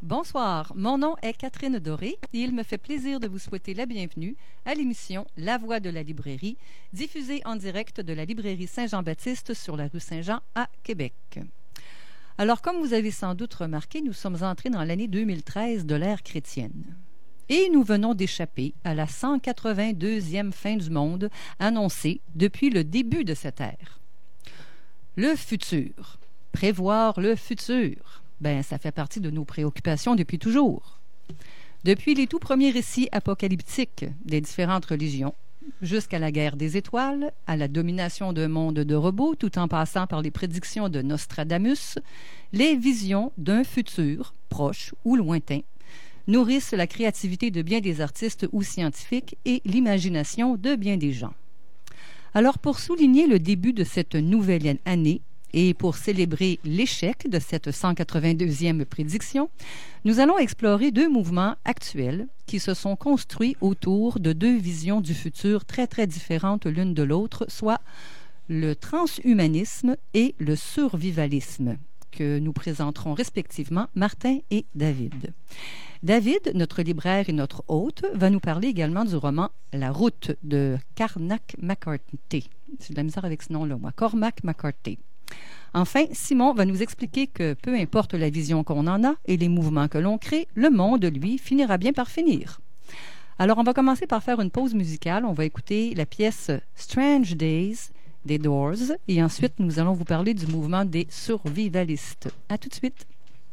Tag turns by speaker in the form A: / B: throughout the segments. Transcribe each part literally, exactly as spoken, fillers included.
A: Bonsoir, mon nom est Catherine Doré et il me fait plaisir de vous souhaiter la bienvenue à l'émission La Voix de la librairie, diffusée en direct de la librairie Saint-Jean-Baptiste sur la rue Saint-Jean à Québec. Alors, comme vous avez sans doute remarqué, nous sommes entrés dans l'année deux mille treize de l'ère chrétienne. Et nous venons d'échapper à la cent quatre-vingt-deuxième fin du monde annoncée depuis le début de cette ère. Le futur. Prévoir le futur. Ben, ça fait partie de nos préoccupations depuis toujours. Depuis les tout premiers récits apocalyptiques des différentes religions, jusqu'à la guerre des étoiles, à la domination d'un monde de robots, tout en passant par les prédictions de Nostradamus, les visions d'un futur, proche ou lointain, nourrissent la créativité de bien des artistes ou scientifiques et l'imagination de bien des gens. Alors, pour souligner le début de cette nouvelle année, et pour célébrer l'échec de cette cent quatre-vingt-deuxième prédiction, nous allons explorer deux mouvements actuels qui se sont construits autour de deux visions du futur très très différentes l'une de l'autre, soit le transhumanisme et le survivalisme, que nous présenterons respectivement Martin et David. David, notre libraire et notre hôte, va nous parler également du roman La Route de Cormac McCarthy. J'ai de la misère avec ce nom-là, moi. Cormac McCarthy. Enfin, Simon va nous expliquer que peu importe la vision qu'on en a et les mouvements que l'on crée, le monde, lui, finira bien par finir. Alors, on va commencer par faire une pause musicale. On va écouter la pièce Strange Days des Doors et ensuite, nous allons vous parler du mouvement des survivalistes. À tout de suite.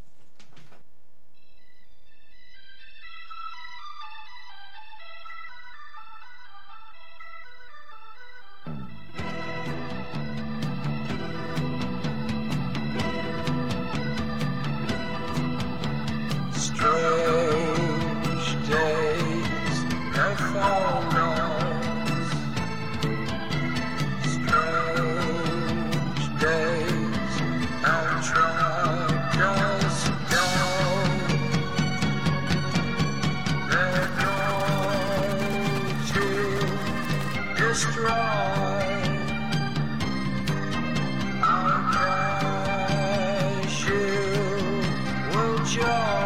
B: Strange days have found us. Strange days have tracked us down. They're going to destroy our crash. You will join.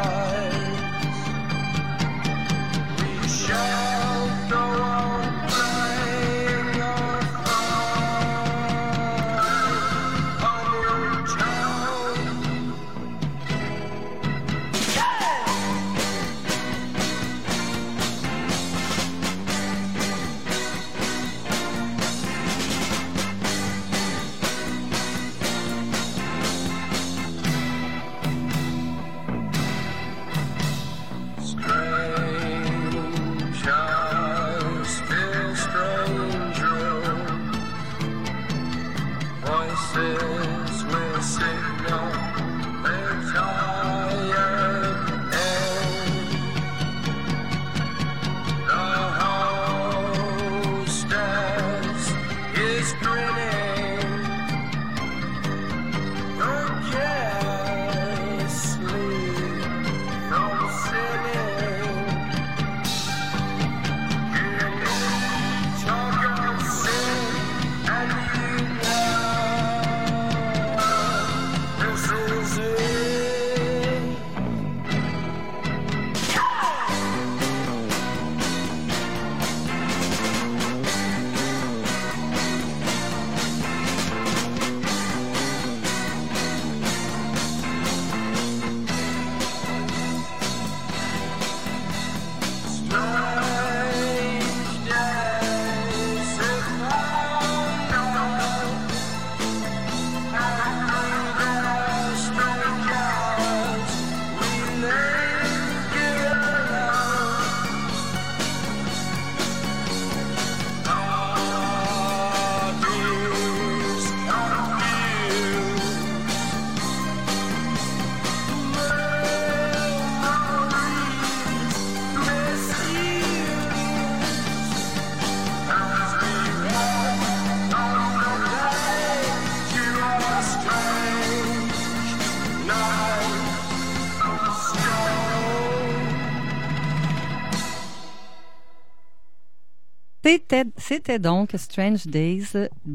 A: C'était, c'était donc Strange Days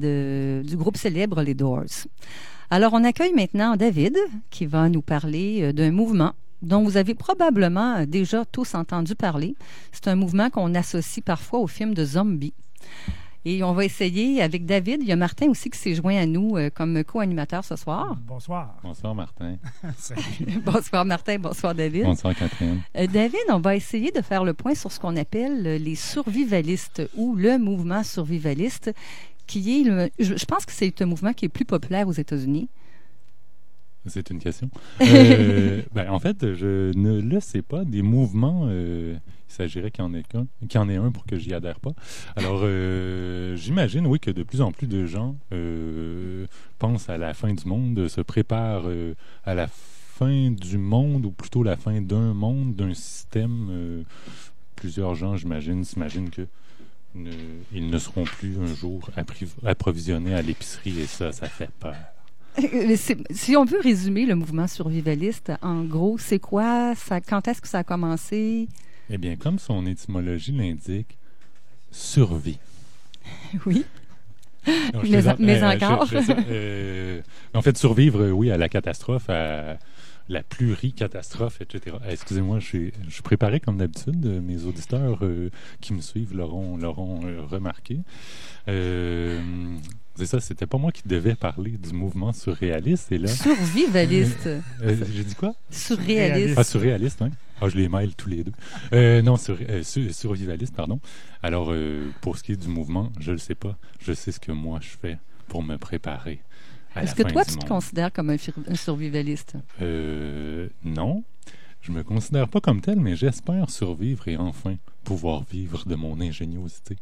A: de, du groupe célèbre Les Doors. Alors, on accueille maintenant David qui va nous parler d'un mouvement dont vous avez probablement déjà tous entendu parler. C'est un mouvement qu'on associe parfois au film de zombies. Et on va essayer avec David. Il y a Martin aussi qui s'est joint à nous euh, comme co-animateur ce soir.
C: Bonsoir.
D: Bonsoir, Martin.
C: Salut.
A: Bonsoir Martin, bonsoir David.
D: Bonsoir, Catherine.
A: Euh, David, on va essayer de faire le point sur ce qu'on appelle euh, les survivalistes ou le mouvement survivaliste, qui est, le, je, je pense que c'est un mouvement qui est plus populaire aux États-Unis.
D: C'est une question. Euh, ben, en fait, je ne le sais pas. Des mouvements, euh, il s'agirait qu'il y en ait qu'un, qu'il y en ait un pour que j'y adhère pas. Alors, euh, j'imagine, oui, que de plus en plus de gens euh, pensent à la fin du monde, se préparent euh, à la fin du monde, ou plutôt la fin d'un monde, d'un système. Euh, plusieurs gens, j'imagine, s'imaginent que ne, ils ne seront plus un jour appri- approvisionnés à l'épicerie, et ça, ça fait peur.
A: C'est- Si on veut résumer le mouvement survivaliste, en gros, c'est quoi? Ça, quand est-ce que ça a commencé?
D: Eh bien, comme son étymologie l'indique, survie.
A: Oui.
D: Non, je
A: Mais-
D: plaisante.
A: mais
D: Euh,
A: encore.
D: je- je- euh, en fait, survivre, euh, oui, à la catastrophe, à la pluricatastrophe, et cetera. Euh, Excusez-moi, je suis, je suis préparé comme d'habitude. Euh, Mes auditeurs euh, qui me suivent l'auront, l'auront euh, remarqué. Euh, c'est ça, c'était pas moi qui devais parler du mouvement surréaliste. Et là,
A: Survivaliste.
D: euh, j'ai dit quoi?
A: Surréaliste.
D: Ah, surréaliste, hein? Ah, je les mêle tous les deux. Euh, non, sur, euh, sur- survivaliste, pardon. Alors, euh, pour ce qui est du mouvement, je le sais pas. Je sais ce que moi je fais pour me préparer à
A: Est-ce
D: la
A: que
D: fin
A: toi,
D: du
A: tu te
D: monde.
A: considères comme un, fir- un survivaliste?
D: Euh, non, je me considère pas comme tel, mais j'espère survivre et enfin pouvoir vivre de mon ingéniosité.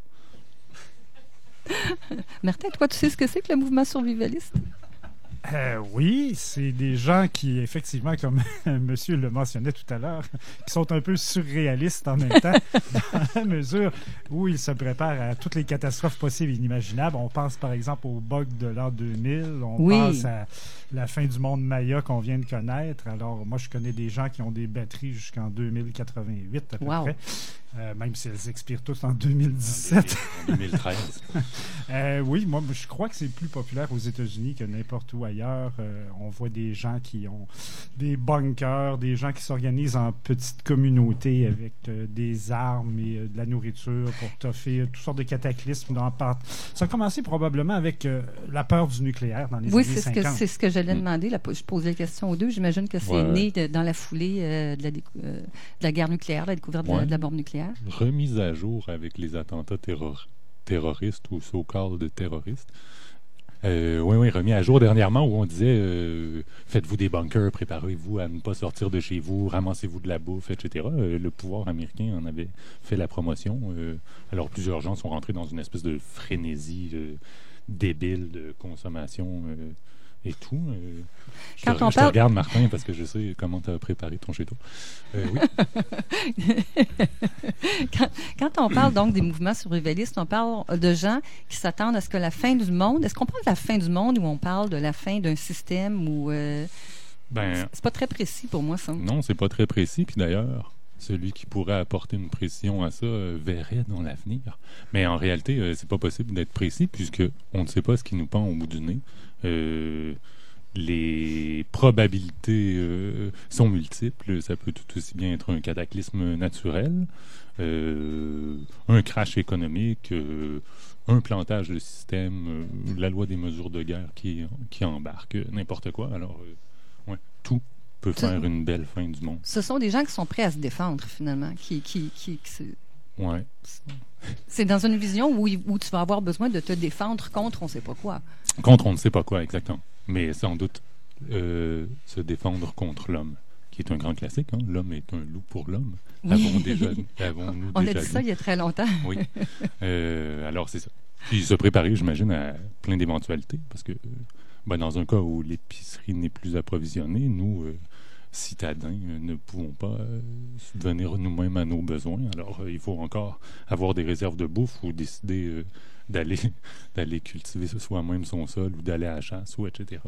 A: Martin, toi, tu sais ce que c'est que le mouvement survivaliste?
C: Euh, oui, c'est des gens qui, effectivement, comme monsieur le mentionnait tout à l'heure, qui sont un peu surréalistes en même temps, dans la mesure où ils se préparent à toutes les catastrophes possibles et inimaginables. On pense par exemple au bug de l'an deux mille, on
A: Oui.
C: pense à la fin du monde Maya qu'on vient de connaître. Alors, moi, je connais des gens qui ont des batteries jusqu'en deux mille quatre-vingt-huit à peu
A: Wow.
C: près, euh, même si elles expirent tous en deux mille dix-sept.
D: En deux mille treize.
C: Euh, oui, moi, je crois que c'est plus populaire aux États-Unis que n'importe où ailleurs. Euh, on voit des gens qui ont des bunkers, des gens qui s'organisent en petites communautés avec euh, des armes et euh, de la nourriture pour toffer euh, toutes sortes de cataclysmes. Dans part... Ça a commencé probablement avec euh, la peur du nucléaire dans les
A: Oui,
C: années
A: c'est ce que,
C: cinquante.
A: c'est ce que j'allais
D: Mm.
A: demander. La- je posais la question aux deux. J'imagine que c'est
D: Ouais.
A: né de- dans la foulée euh, de, la décou- euh, de la guerre nucléaire, la découverte de, la-
D: Ouais.
A: de la bombe nucléaire.
D: Remise à jour avec les attentats terror- terroristes ou so-called terroristes. Euh, oui, oui, remis à jour dernièrement où on disait euh, faites-vous des bunkers, préparez-vous à ne pas sortir de chez vous, ramassez-vous de la bouffe, et cetera. Euh, le pouvoir américain en avait fait la promotion. Euh, alors plusieurs gens sont rentrés dans une espèce de frénésie euh, débile de consommation euh, et tout. Euh, je
A: Quand
D: te,
A: on
D: je te
A: parle-
D: regarde, Martin, parce que je sais comment tu as préparé ton chez toi. Euh, oui.
A: quand, quand on parle donc des mouvements survivalistes, on parle de gens qui s'attendent à ce que la fin du monde. Est-ce qu'on parle de la fin du monde ou on parle de la fin d'un système ou euh,
D: Ben,
A: c'est pas très précis pour moi ça.
D: non, c'est pas très précis. Puis d'ailleurs, celui qui pourrait apporter une précision à ça euh, verrait dans l'avenir. Mais en réalité, euh, c'est pas possible d'être précis puisque on ne sait pas ce qui nous pend au bout du nez. Euh, les probabilités euh, sont multiples. Ça peut tout aussi bien être un cataclysme naturel, euh, un crash économique, euh, un plantage de système, euh, la loi des mesures de guerre qui, qui embarque, euh, n'importe quoi. Alors, euh, ouais, tout peut
A: Ça-
D: faire une belle fin du monde.
A: Ce sont des gens qui sont prêts à se défendre finalement, qui, qui, qui, qui se-
D: Ouais.
A: c'est dans une vision où, il- où tu vas avoir besoin de te défendre contre on sait pas quoi.
D: Contre on ne sait pas quoi exactement. Mais sans doute euh, se défendre contre l'homme, qui est un grand classique. Hein? L'homme est un loup pour l'homme.
A: Oui.
D: Avons déjà, avons-nous
A: On a
D: déjà
A: dit ça il y a très longtemps.
D: Oui. Euh, alors, c'est ça. Puis se préparer, j'imagine, à plein d'éventualités. Parce que, euh, ben, dans un cas où l'épicerie n'est plus approvisionnée, nous, euh, citadins, euh, ne pouvons pas euh, subvenir nous-mêmes à nos besoins. Alors, euh, il faut encore avoir des réserves de bouffe ou décider euh, d'aller, d'aller cultiver soi-même son sol ou d'aller à la chasse, ou et cetera.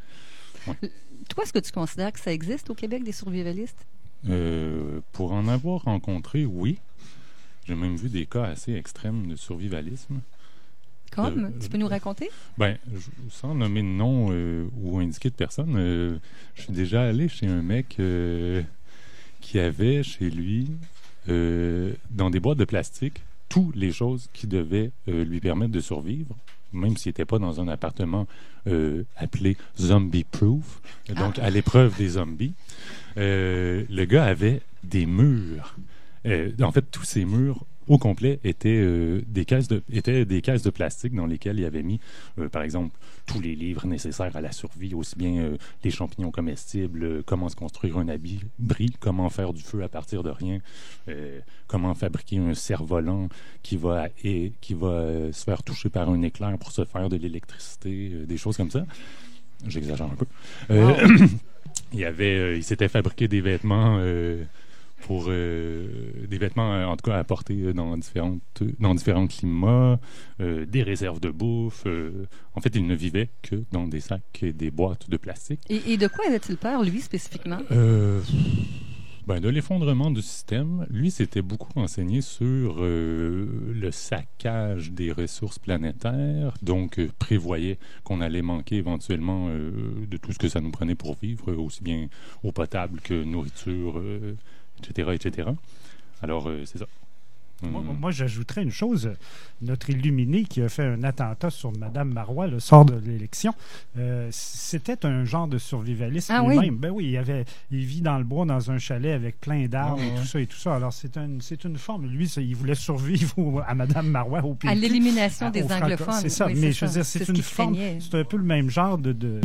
A: Toi, est-ce que tu considères que ça existe au Québec des survivalistes?
D: Euh, pour en avoir rencontré, oui. J'ai même vu des cas assez extrêmes de survivalisme.
A: Comme?
D: Euh,
A: tu peux nous raconter?
D: Ben, je- sans nommer de nom euh, ou indiquer de personne, euh, je suis déjà allé chez un mec euh, qui avait chez lui, euh, dans des boîtes de plastique, toutes les choses qui devaient euh, lui permettre de survivre, même s'il n'était pas dans un appartement euh, appelé Zombie Proof, donc
A: Ah.
D: à l'épreuve des zombies. Euh, le gars avait des murs. Euh, en fait, tous ces murs au complet étaient, euh, des caisses de, étaient des caisses de plastique dans lesquelles il avait mis, euh, par exemple, tous les livres nécessaires à la survie, aussi bien euh, les champignons comestibles, euh, comment se construire un abri, comment faire du feu à partir de rien, euh, comment fabriquer un cerf-volant qui va, et, qui va euh, se faire toucher par un éclair pour se faire de l'électricité, euh, des choses comme ça. J'exagère un peu. Euh,
A: Wow.
D: il y avait, euh, il s'était fabriqué des vêtements... Euh, pour euh, des vêtements, euh, en tout cas, à porter dans, différentes, dans différents climats, euh, des réserves de bouffe. Euh, en fait, il ne vivait que dans des sacs et des boîtes de plastique.
A: Et, et de quoi avait-il peur, lui, spécifiquement?
D: Euh, ben, de l'effondrement du système. Lui, s'était beaucoup renseigné sur euh, le saccage des ressources planétaires, donc euh, prévoyait qu'on allait manquer éventuellement euh, de tout ce que ça nous prenait pour vivre, aussi bien eau potable que nourriture, euh, et cetera, et cetera. Alors, euh, c'est ça.
C: Moi,
D: Hum.
C: moi, j'ajouterais une chose. Notre illuminé qui a fait un attentat sur Mme Marois le soir de l'élection, euh, c'était un genre de survivaliste
A: Ah
C: lui-même.
A: oui?
C: Ben oui, il, avait, il vit dans le bois, dans un chalet avec plein d'arbres
D: Ah,
C: et
D: ouais.
C: tout ça et tout ça. Alors, c'est, un, c'est une forme. Lui, ça, il voulait survivre au- à Mme Marois au P Q.
A: À l'élimination
C: à-
A: des
C: au franco-
A: anglophones.
C: C'est ça,
A: Oui,
C: mais
A: c'est
C: je veux
A: ça.
C: dire,
A: C'est
C: c'est
A: ce
C: une
A: qu'il
C: forme.
A: craignait.
C: C'est un peu le même genre de. de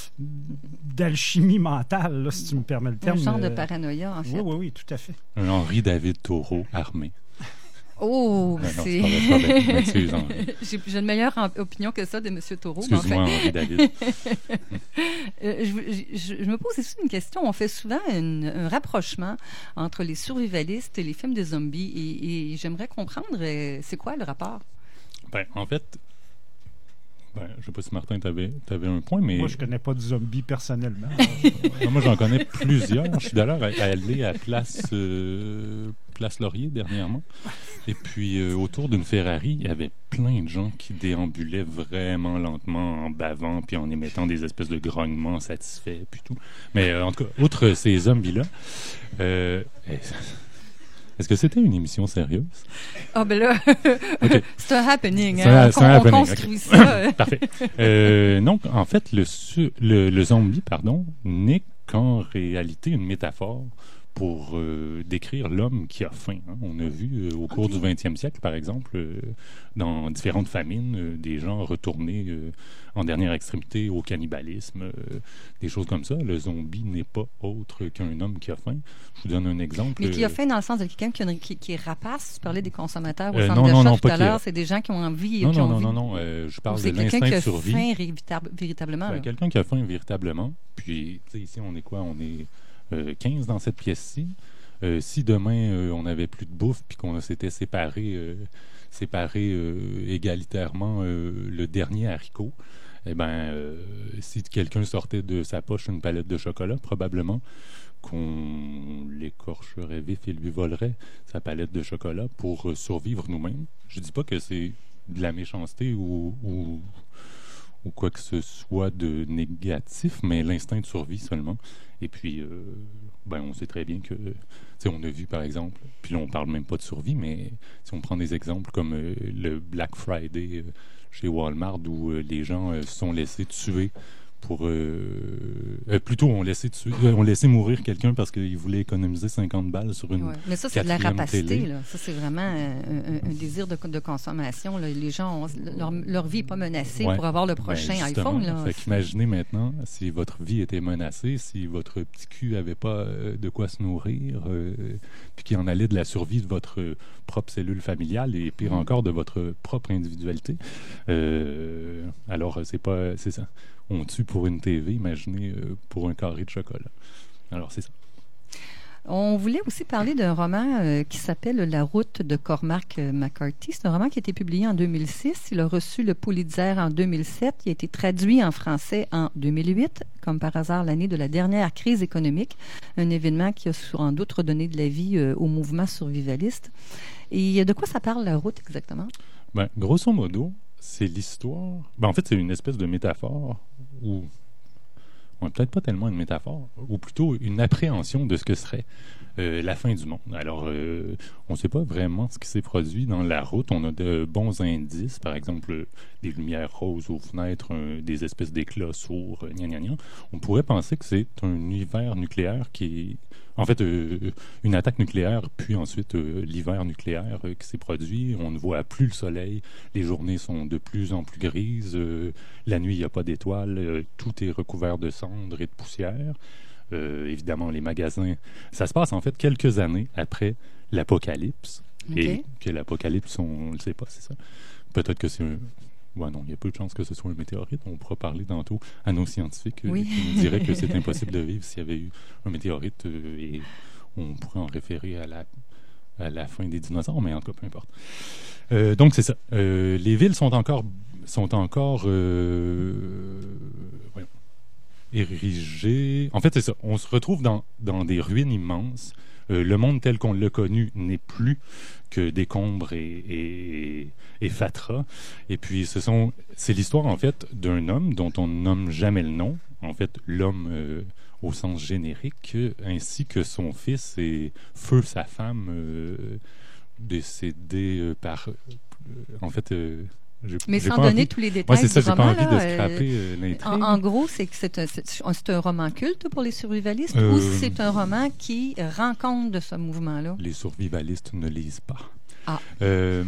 C: d'alchimie mentale, là, si tu me permets le
A: Un
C: terme.
A: genre de
C: euh,
A: paranoïa, en fait.
C: Oui, oui, oui, tout à fait.
D: Un Henri David Thoreau armé.
A: Oh,
D: Ben non,
A: c'est...
D: c'est pas vrai, c'est pas vrai. M'excuse, Henri.
A: J'ai, j'ai une meilleure en- opinion que ça de M. Thoreau. mais
D: Excuse-moi,
A: enfin,
D: Henri David.
A: euh, je, je- je me pose aussi une question. On fait souvent une- un rapprochement entre les survivalistes et les films de zombies. Et, et j'aimerais comprendre, euh, c'est quoi le rapport?
D: Ben, en fait, ben, je sais pas si Martin, t'avais, t'avais un point, mais
C: Moi, je connais pas de zombies personnellement.
D: non, moi j'en connais plusieurs. Je suis d'ailleurs allé à Place, euh, Place Laurier dernièrement. Et puis, euh, autour d'une Ferrari, il y avait plein de gens qui déambulaient vraiment lentement en bavant puis en émettant des espèces de grognements satisfaits puis tout. Mais euh, en tout cas, outre ces zombies-là, euh, est-ce que c'était une émission sérieuse?
A: Ah, ben là,
D: OK.
A: c'est un happening.
D: C'est
A: Hein?
D: un-
A: On,
D: c'est un
A: on
D: happening,
A: construit
D: ok.
A: ça.
D: Parfait. Euh, donc, en fait, le, su- le, le zombie, pardon, n'est qu'en réalité une métaphore pour euh, décrire l'homme qui a faim. hein. On a vu euh, au cours
A: Ok.
D: du vingtième siècle, par exemple, euh, dans différentes famines, euh, des gens retournés euh, en dernière extrémité au cannibalisme, euh, des choses comme ça. Le zombie n'est pas autre qu'un homme qui a faim. Je vous donne un exemple.
A: Mais qui a
D: euh,
A: faim dans le sens de quelqu'un qui, a une- qui, qui est rapace. Tu parlais des consommateurs au
D: Euh,
A: centre
D: non,
A: d'achat
D: non, non,
A: tout
D: pas
A: à
D: qu'il y a-
A: l'heure. C'est des gens qui ont envie.
D: Non,
A: qui
D: non,
A: ont
D: non,
A: envie-
D: non, non. euh, je
A: Ou
D: parle
A: c'est
D: de
A: quelqu'un
D: l'instinct
A: qui a
D: de survie.
A: faim véritable- véritablement.
D: Ben,
A: là.
D: quelqu'un qui a faim véritablement. Puis, tu sais, ici, on est quoi? On est euh, quinze dans cette pièce-ci. Euh, si demain, euh, on n'avait plus de bouffe puis qu'on s'était séparé, euh, séparé euh, égalitairement euh, le dernier haricot, eh ben, euh, si quelqu'un sortait de sa poche une palette de chocolat, probablement qu'on l'écorcherait vif et lui volerait sa palette de chocolat pour euh, survivre nous-mêmes. Je dis pas que c'est de la méchanceté ou, ou, ou quoi que ce soit de négatif, mais l'instinct de survie seulement. Et puis, euh, ben, on sait très bien que, tu sais, on a vu par exemple, puis là on parle même pas de survie, mais si on prend des exemples comme euh, le Black Friday euh, chez Walmart où euh, les gens euh, se sont laissés tuer pour euh, euh, plutôt on laissé tuer, euh, on laissé mourir quelqu'un parce qu'il voulait économiser cinquante balles sur une
A: Ouais. Mais ça, c'est de la
D: quatrième
A: rapacité.
D: télé.
A: Là. Ça, c'est vraiment euh, un, un- un désir de, de consommation. Là. Les gens, ont- leur, leur vie n'est pas menacée
D: Ouais.
A: pour avoir le
D: Ben,
A: prochain
D: justement.
A: iPhone. Là.
D: Fait qu'imaginez maintenant si votre vie était menacée, si votre petit cul avait pas euh, de quoi se nourrir, euh, puis qu'il en allait de la survie de votre euh, propre cellule familiale et pire
A: Mm.
D: encore de votre propre individualité. Euh, alors c'est pas, c'est ça. On tue pour une T V, imaginez euh, pour un carré de chocolat. Alors c'est ça.
A: On voulait aussi parler d'un roman euh, qui s'appelle La route de Cormac euh, McCarthy. C'est un roman qui a été publié en deux mille six. Il a reçu le Pulitzer en deux mille sept. Il a été traduit en français en deux mille huit, comme par hasard l'année de la dernière crise économique, un événement qui a sans doute redonné de la vie euh, au mouvement survivaliste. Et de quoi ça parle, La route, exactement?
D: Ben, grosso modo, c'est l'histoire. Ben, en fait, c'est une espèce de métaphore où ouais, peut-être pas tellement une métaphore, ou plutôt une appréhension de ce que serait euh, la fin du monde. Alors, euh, on ne sait pas vraiment ce qui s'est produit dans la route. On a de bons indices, par exemple, euh, des lumières roses aux fenêtres, un- des espèces d'éclats sourds, euh, gna, gna, gna. On pourrait penser que c'est un hiver nucléaire qui est... En fait, euh, une attaque nucléaire, puis ensuite euh, l'hiver nucléaire euh, qui s'est produit. On ne voit plus le soleil. Les journées sont de plus en plus grises. euh, la nuit, il n'y a pas d'étoiles. euh, tout est recouvert de cendres et de poussière. Euh, évidemment, les magasins. Ça se passe en fait quelques années après l'apocalypse.
A: OK.
D: Et que l'apocalypse, on ne le sait pas, c'est ça. Peut-être que c'est un. Ouais, non, il y a peu de chances que ce soit un météorite. On pourra parler tantôt à nos scientifiques euh,
A: Oui.
D: qui nous diraient que c'est impossible de vivre s'il y avait eu un météorite euh, et on pourrait en référer à la, à la fin des dinosaures, mais en tout cas, peu importe. Euh, donc, c'est ça. Euh, les villes sont encore, sont encore euh, voyons, érigées. En fait, c'est ça. On se retrouve dans, dans des ruines immenses. Euh, le monde tel qu'on l'a connu n'est plus que décombres et, et, et fatras. Et puis, ce sont, c'est l'histoire, en fait, d'un homme dont on ne nomme jamais le nom. En fait, l'homme euh, au sens générique, ainsi que son fils et Feu, sa femme, euh, décédés euh, par... euh, en fait... euh, j'ai-
A: Mais
D: j'ai
A: sans
D: pas
A: donner
D: envie-
A: tous les
D: Ouais,
A: détails
D: c'est ça,
A: du
D: j'ai pas
A: roman,
D: envie de
A: là, euh,
D: scraper euh, l'intrigue.
A: En, en gros, c'est que c'est un, c'est, c'est un roman culte pour les survivalistes
D: Euh,
A: ou c'est un roman qui rend compte de ce mouvement-là?
D: Les survivalistes ne lisent pas.
A: Ah.
D: Euh,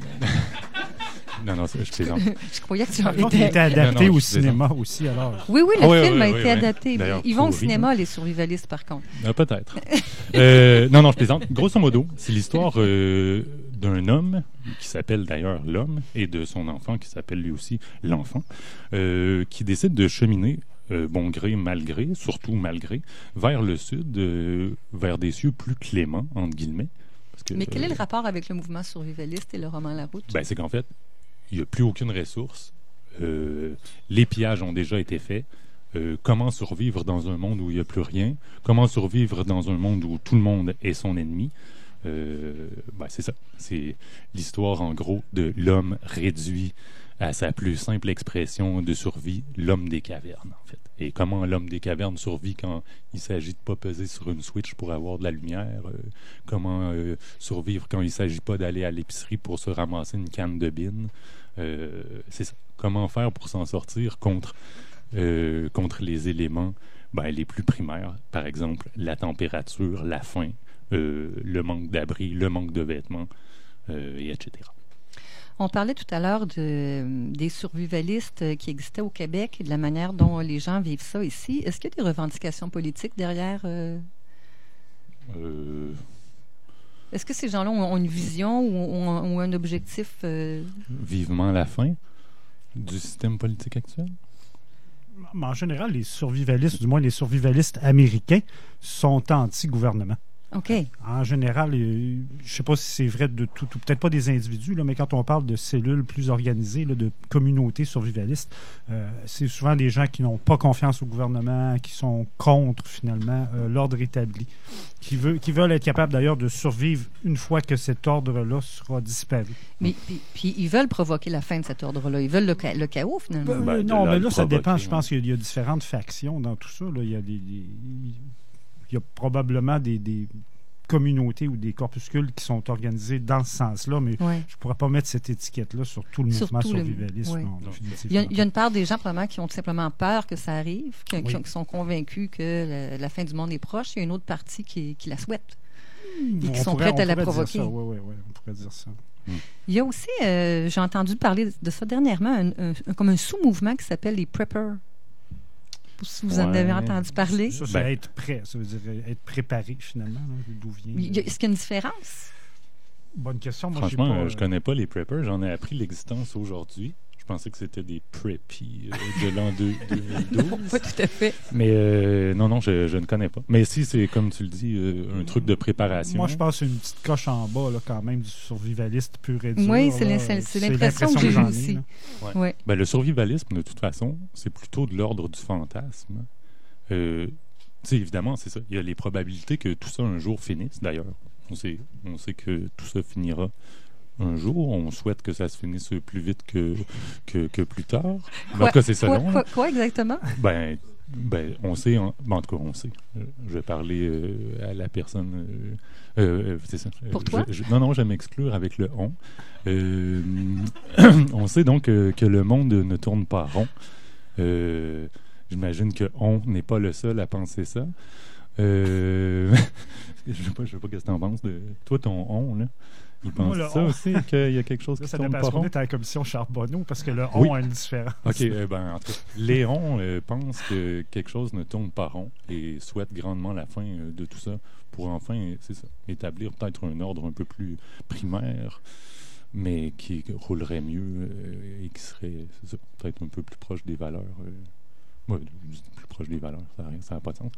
D: non, non, ça, je plaisante.
A: Je croyais que tu en
C: Par contre, il
A: étais...
C: était adapté
D: Non, non,
C: au
D: je
C: cinéma aussi, alors.
A: Oui, oui, le
D: Ah, ouais,
A: film
D: ouais,
A: a
D: ouais,
A: été
D: ouais.
A: adapté.
D: D'ailleurs,
A: Ils vont au
D: pourri,
A: cinéma, les survivalistes, par contre.
D: Ah, peut-être. Euh, non, non, je plaisante. Grosso modo, c'est l'histoire euh, d'un homme qui s'appelle d'ailleurs l'homme et de son enfant qui s'appelle lui aussi l'enfant, euh, qui décide de cheminer, euh, bon gré, mal gré, surtout malgré, vers le sud, euh, vers des cieux plus cléments, entre guillemets. Parce que,
A: Mais quel est
D: euh,
A: le rapport avec le mouvement survivaliste et le roman La Route?
D: Ben, c'est qu'en fait, il n'y a plus aucune ressource. Euh, les pillages ont déjà été faits. Euh, comment survivre dans un monde où il n'y a plus rien? Comment survivre dans un monde où tout le monde est son ennemi? Euh, ben, c'est ça. C'est l'histoire, en gros, de l'homme réduit à sa plus simple expression de survie, l'homme des cavernes, en fait. Et comment l'homme des cavernes survit quand il s'agit de pas peser sur une switch pour avoir de la lumière? euh, comment euh, survivre quand il s'agit pas d'aller à l'épicerie pour se ramasser une canne de bine? Euh, c'est ça. Comment faire pour s'en sortir contre, euh, contre les éléments ben, les plus primaires, par exemple la température, la faim, euh, le manque d'abri, le manque de vêtements, euh, et et cetera.
A: On parlait tout à l'heure de, des survivalistes qui existaient au Québec et de la manière dont les gens vivent ça ici. Est-ce qu'il y a des revendications politiques derrière? euh,
D: Euh,
A: Est-ce que ces gens-là ont, ont une vision ou ont, ont un objectif? euh,
D: vivement la fin du système politique actuel?
C: Mais en général, les survivalistes, du moins les survivalistes américains, sont anti-gouvernement.
A: OK.
C: En général, euh, je ne sais pas si c'est vrai de tout, ou peut-être pas des individus, là, mais quand on parle de cellules plus organisées, là, de communautés survivalistes, euh, c'est souvent des gens qui n'ont pas confiance au gouvernement, qui sont contre, finalement, euh, l'ordre établi, qui, veut, qui veulent être capables, d'ailleurs, de survivre une fois que cet ordre-là sera disparu.
A: Mais puis, puis ils veulent provoquer la fin de cet ordre-là. Ils veulent le, ca- le chaos, finalement.
C: Euh,
D: Ben, de
C: non,
D: là,
C: mais
D: le
C: là, ça
D: provoquer,
C: dépend. Je
D: ouais.
C: pense qu'il y, a- il y a différentes factions dans tout ça. Là. Il y a des, des- il y a probablement des, des communautés ou des corpuscules qui sont organisés dans ce sens-là, mais
A: Ouais.
C: je ne pourrais pas mettre cette étiquette-là sur tout le
A: Sur
C: mouvement
A: tout le-
C: survivaliste.
A: ouais.
C: non,
D: Non.
C: définitivement
A: Il y, a, il y a
C: pas.
A: une part des gens, probablement, qui ont tout simplement peur que ça arrive, qui, qui-
C: Oui.
A: qui sont convaincus que la, la fin du monde est proche. Il y a une autre partie qui, qui la souhaite.
C: On
A: qui sont
C: pourrait-
A: prêtes à
C: on
A: la
C: pourrait dire
A: provoquer.
C: ça, Oui, oui, oui, on pourrait dire ça.
A: Il y a aussi, euh, j'ai entendu parler de ça dernièrement, un, un- un- comme un sous-mouvement qui s'appelle les preppers. Si vous en
D: Ouais.
A: avez entendu parler.
C: Ça, c'est
D: Ben-
C: être prêt. Ça veut dire être préparé, finalement, là, d'où vient.
A: Il y a- Est-ce qu'il y a une différence?
C: Bonne question. Moi, j'ai
D: Franchement,
C: pas,
D: euh, je connais pas les preppers. J'en ai appris l'existence aujourd'hui. Je pensais que c'était des preppies euh, de l'an deux- deux mille douze.
A: Pas tout à fait.
D: Mais euh, non, non, je, je ne connais pas. Mais si c'est, comme tu le dis, euh, un truc de préparation.
C: Moi, je pense que c'est une petite coche en bas, là, quand même, du survivaliste pur et dur.
A: Oui, c'est
C: là.
A: l'in- c'est- c'est l'impression que j'ai eue
C: j'en ai,
A: aussi.
C: là.
A: Ouais.
D: Ben, le survivalisme, de toute façon, c'est plutôt de l'ordre du fantasme. Euh, tu sais, évidemment, c'est ça. Il y a les probabilités que tout ça un jour finisse, d'ailleurs. On sait, on sait que tout ça finira un jour. On souhaite que ça se finisse plus vite que, que, que plus tard. Mais en
A: Quoi-
D: tout cas, c'est
A: Quoi,
D: selon.
A: quoi, quoi exactement?
D: Ben, Ben, on sait, en, ben, en tout cas, on sait. Euh, je vais parler euh, à la personne. Euh, euh, c'est ça.
A: Pour
D: Euh,
A: toi?
D: je- je- non, non, je vais m'exclure avec le on. Euh, on sait donc euh, que le monde ne tourne pas rond. Euh, J'imagine que on n'est pas le seul à penser ça. Euh, je ne sais pas, je sais pas qu'est-ce que tu en penses. De... Toi, ton on, là, il pense
C: Moi, le
D: ça
C: on.
D: aussi, qu'il y a quelque chose
C: Là,
D: qui
C: ça
D: tourne
C: dépend
D: pas
C: parce qu'on
D: rond.
C: est à la commission Charbonneau parce que le
D: Oui.
C: on a une différence.
D: OK, euh, ben, en tout cas, Léon euh, pense que quelque chose ne tourne pas rond et souhaite grandement la fin euh, de tout ça pour enfin, euh, c'est ça, établir peut-être un ordre un peu plus primaire, mais qui roulerait mieux euh, et qui serait, c'est ça, peut-être un peu plus proche des valeurs. Euh, ouais, plus proche des valeurs, ça n'a ça n'a pas de sens.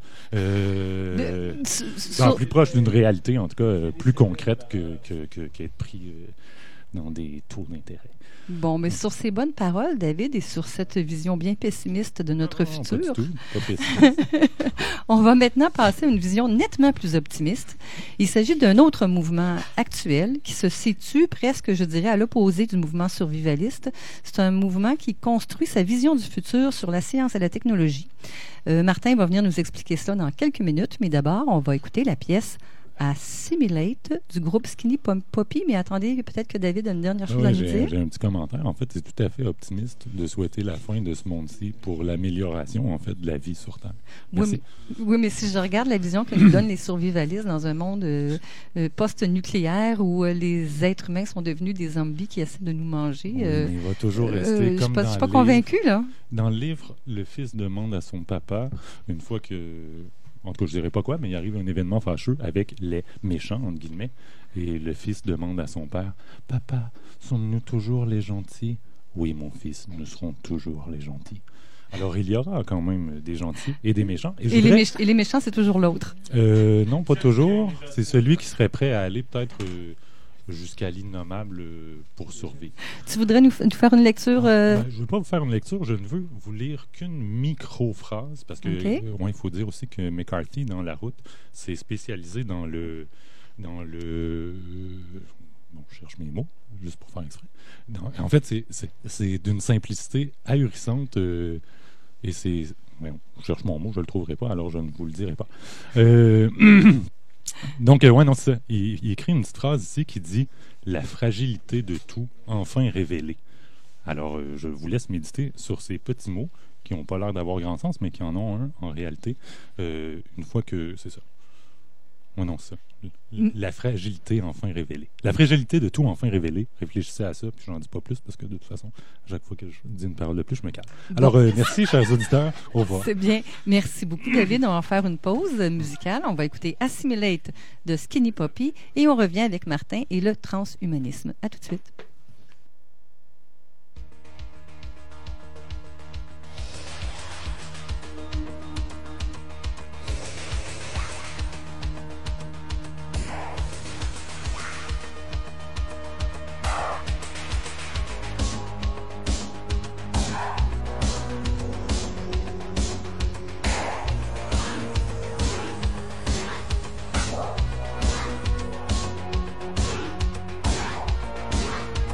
D: Euh,
A: De- sur-
D: non,
A: sur-
D: plus proche d'une réalité, en tout cas, euh, plus concrète que, que, que, qu'être pris euh, dans des taux d'intérêt.
A: Bon, mais sur ces bonnes paroles, David, et sur cette vision bien pessimiste de notre
D: Non,
A: futur,
D: Pas du tout, pas pessimiste.
A: on va maintenant passer à une vision nettement plus optimiste. Il s'agit d'un autre mouvement actuel qui se situe presque, je dirais, à l'opposé du mouvement survivaliste. C'est un mouvement qui construit sa vision du futur sur la science et la technologie. Euh, Martin va venir nous expliquer cela dans quelques minutes, mais d'abord, on va écouter la pièce Assimilate du groupe Skinny Pom- Poppy. Mais attendez, peut-être que David a une dernière chose
D: Oui,
A: à nous
D: j'ai,
A: dire.
D: j'ai un petit commentaire. En fait, c'est tout à fait optimiste de souhaiter la fin de ce monde-ci pour l'amélioration, en fait, de la vie sur Terre.
A: Oui
D: Merci.
A: mais, oui, mais si je regarde la vision que nous donnent les survivalistes dans un monde euh, euh, post-nucléaire où euh, les êtres humains sont devenus des zombies qui essaient de nous manger,
D: Oui,
A: euh,
D: mais il va toujours rester
A: euh, je
D: comme
A: suis pas, je
D: dans
A: suis pas
D: le
A: convaincue, là.
D: livre. Dans le livre, le fils demande à son papa, une fois que... En tout cas, je dirais pas quoi, mais il arrive un événement fâcheux avec les méchants, entre guillemets, et le fils demande à son père, « Papa, sommes-nous toujours les gentils? »« Oui, mon fils, nous serons toujours les gentils. » Alors, il y aura quand même des gentils et des méchants. Et je
A: Et les,
D: voudrais-
A: méch- et les méchants, c'est toujours l'autre.
D: Euh, non, pas toujours. C'est celui qui serait prêt à aller peut-être euh, jusqu'à l'innommable euh, pour survivre.
A: Tu voudrais nous, f- nous faire une lecture euh,
D: Ben, je ne veux pas vous faire une lecture, je ne veux vous lire qu'une micro-phrase, parce que
A: Ok.
D: euh, ouais, il faut dire aussi que McCarthy, dans La Route, s'est spécialisé dans le... Dans le bon, je cherche mes mots, juste pour faire exprès. Dans- en fait, c'est, c'est, c'est d'une simplicité ahurissante, euh, et c'est... ouais, je cherche mon mot, je ne le trouverai pas, alors je ne vous le dirai pas. Euh... Donc, euh, ouais, non, c'est ça. Il, il écrit une petite phrase ici qui dit « La fragilité de tout, enfin révélée ». Alors, euh, je vous laisse méditer sur ces petits mots qui n'ont pas l'air d'avoir grand sens, mais qui en ont un en réalité, euh, une fois que... C'est ça. Ouais, non, c'est ça. L- La fragilité enfin révélée. La fragilité de tout enfin révélée. Réfléchissez à ça, puis je n'en dis pas plus, parce que de toute façon, à chaque fois que je dis une parole de plus, je me calme. Alors, euh, merci, chers auditeurs. Au revoir.
A: C'est bien. Merci beaucoup, David. On va faire une pause musicale. On va écouter Assimilate de Skinny Poppy et on revient avec Martin et le transhumanisme. À tout de suite.
B: Thank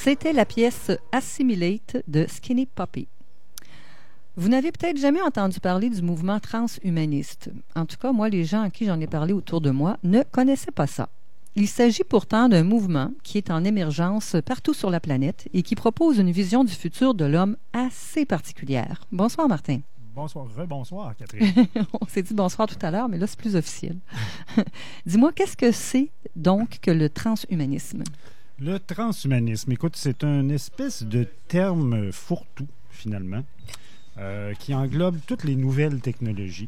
A: C'était la pièce Assimilate de Skinny Puppy. Vous n'avez peut-être jamais entendu parler du mouvement transhumaniste. En tout cas, moi, les gens à qui j'en ai parlé autour de moi ne connaissaient pas ça. Il s'agit pourtant d'un mouvement qui est en émergence partout sur la planète et qui propose une vision du futur de l'homme assez particulière. Bonsoir, Martin.
C: Bonsoir, rebonsoir, Catherine.
A: On s'est dit bonsoir tout à l'heure, mais là, c'est plus officiel. Dis-moi, qu'est-ce que c'est donc que le transhumanisme?
C: Le transhumanisme, écoute, c'est une espèce de terme fourre-tout, finalement, euh, qui englobe toutes les nouvelles technologies.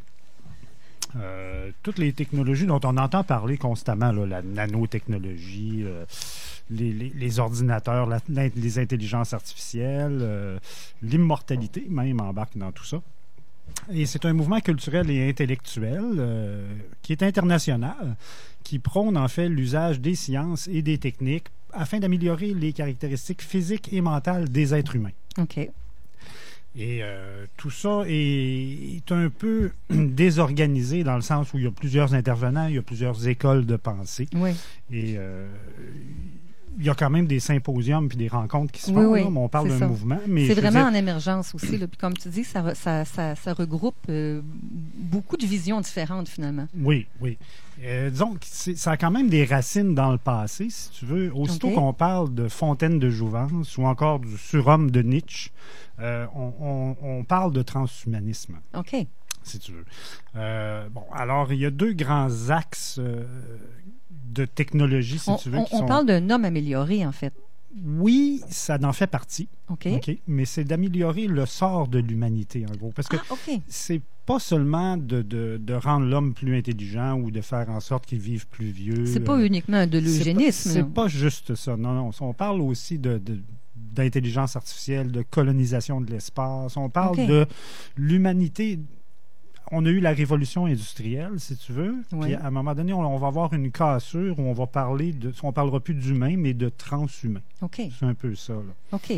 C: Euh, toutes les technologies dont on entend parler constamment, là, la nanotechnologie, euh, les, les, les ordinateurs, la, la, les intelligences artificielles, euh, l'immortalité même embarque dans tout ça. Et c'est un mouvement culturel et intellectuel euh, qui est international, qui prône en fait l'usage des sciences et des techniques afin d'améliorer les caractéristiques physiques et mentales des êtres humains.
A: OK.
C: Et euh, tout ça est, est un peu désorganisé dans le sens où il y a plusieurs intervenants, il y a plusieurs écoles de pensée.
A: Oui.
C: Et euh, il y a quand même des symposiums puis des rencontres qui se font.
A: Oui, oui,
C: là, mais on parle
A: c'est
C: d'un
A: ça.
C: mouvement. Mais
A: C'est
C: je veux
A: vraiment
C: dire,
A: en émergence aussi. Là. Puis comme tu dis, ça, re- ça, ça, ça regroupe euh, beaucoup de visions différentes finalement.
C: Oui, oui. Euh, disons que c'est- ça a quand même des racines dans le passé, si tu veux. Aussitôt
A: OK.
C: qu'on parle de Fontaine de Jouvence ou encore du surhomme de Nietzsche, euh, on, on- on parle de transhumanisme,
A: OK.
C: si tu veux. Euh, bon, alors, il y a deux grands axes euh, de technologie, si
A: On,
C: tu veux.
A: on-
C: qui
A: on
C: sont...
A: parle d'un homme amélioré, en fait.
C: Oui, ça en fait partie,
A: OK.
C: OK, mais c'est d'améliorer le sort de l'humanité, en gros. Parce que
A: Ah, OK.
C: c'est pas seulement de, de, de rendre l'homme plus intelligent ou de faire en sorte qu'il vive plus vieux.
A: C'est pas
C: euh,
A: uniquement de
C: c'est pas-
A: l'eugénisme. là.
C: C'est pas juste ça. Non, non. On parle aussi de, de- d'intelligence artificielle, de colonisation de l'espace. On parle
A: OK.
C: de l'humanité. On a eu la révolution industrielle, si tu veux.
A: Oui.
C: Puis à un moment donné, on, on va avoir une cassure où on va parler de. On parlera plus d'humain, mais de transhumain.
A: OK.
C: C'est un peu ça, là.
A: OK.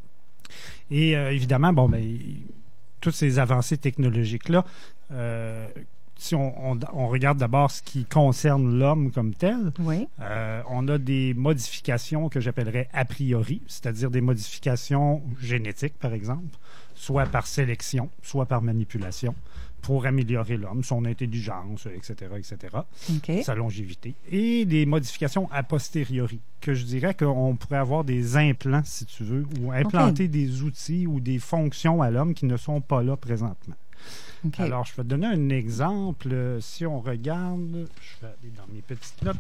C: Et euh, évidemment, bon, ben, y- toutes ces avancées technologiques-là, euh, si on, on- on regarde d'abord ce qui concerne l'homme comme tel,
A: Oui.
C: euh, on a des modifications que j'appellerais a priori, c'est-à-dire des modifications génétiques, par exemple, soit par sélection, soit par manipulation, pour améliorer l'homme, son intelligence, et cetera, et cetera,
A: OK.
C: sa longévité. Et des modifications a posteriori, que je dirais qu'on pourrait avoir des implants, si tu veux, ou implanter des outils ou des fonctions à l'homme qui ne sont pas là présentement.
A: OK.
C: Alors, je vais te donner un exemple. Euh, Si on regarde, je vais aller dans mes petites notes.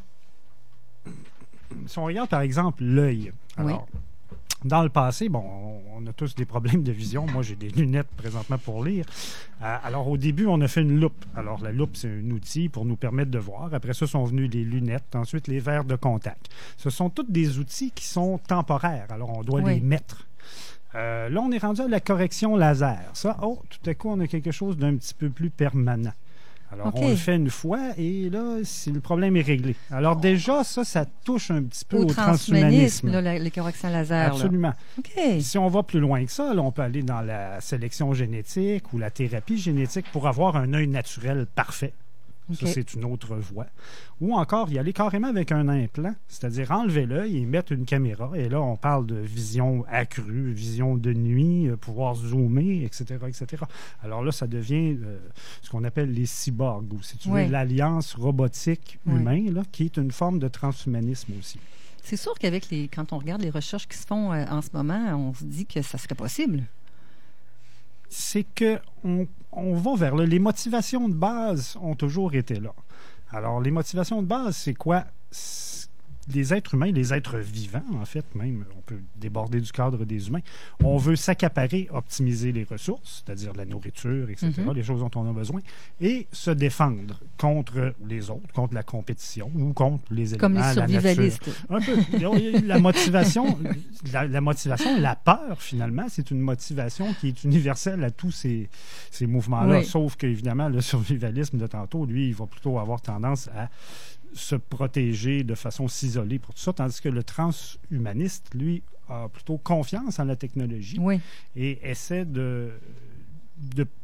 C: Si on regarde, par exemple, l'œil. Alors, dans le passé, bon, on- on a tous des problèmes de vision. Moi, j'ai des lunettes présentement pour lire. Euh, alors, au début, on a fait une loupe. Alors, la loupe, c'est un outil pour nous permettre de voir. Après ça, sont venus les lunettes, ensuite les verres de contact. Ce sont tous des outils qui sont temporaires. Alors, on doit
A: Oui.
C: les mettre. Euh, là, on est rendu à la correction laser. Ça, oh, tout à coup, on a quelque chose d'un petit peu plus permanent. Alors,
A: OK.
C: on le fait une fois et là, si le problème est réglé. Alors, déjà, ça, ça touche un petit peu
A: Au
C: au,
A: transhumanisme,
C: transhumanisme.
A: là, la- les corrections laser. là.
C: Absolument.
A: OK.
C: Si on va plus loin que ça, là, on peut aller dans la sélection génétique ou la thérapie génétique pour avoir un œil naturel parfait. Ça,
A: OK.
C: c'est une autre voie. Ou encore, y aller carrément avec un implant, c'est-à-dire enlever l'œil et mettre une caméra. Et là, on parle de vision accrue, vision de nuit, euh, pouvoir zoomer, et cetera, et cetera. Alors là, ça devient euh, ce qu'on appelle les cyborgs, ou si tu
A: Oui.
C: veux, l'alliance robotique
A: Oui.
C: humain, là, qui est une forme de transhumanisme aussi.
A: C'est sûr qu'avec les, quand on regarde les recherches qui se font euh, en ce moment, on se dit que ça serait possible.
C: C'est que on, on va vers là. Les motivations de base ont toujours été là. Alors, les motivations de base, c'est quoi? C'est- Les êtres humains, les êtres vivants, en fait, même, on peut déborder du cadre des humains, on veut s'accaparer, optimiser les ressources, c'est-à-dire la nourriture, et cetera,
A: Mhm.
C: les choses dont on a besoin, et se défendre contre les autres, contre la compétition ou contre les éléments,
A: Comme les
C: la nature.
A: survivalistes.
C: Un peu. La motivation, la, la motivation, la peur, finalement, c'est une motivation qui est universelle à tous ces, ces mouvements-là.
A: Oui.
C: Sauf qu'évidemment, le survivalisme de tantôt, lui, il va plutôt avoir tendance à se protéger de façon s'isoler pour tout ça, tandis que le transhumaniste, lui, a plutôt confiance en la technologie
A: Oui.
C: et essaie de, de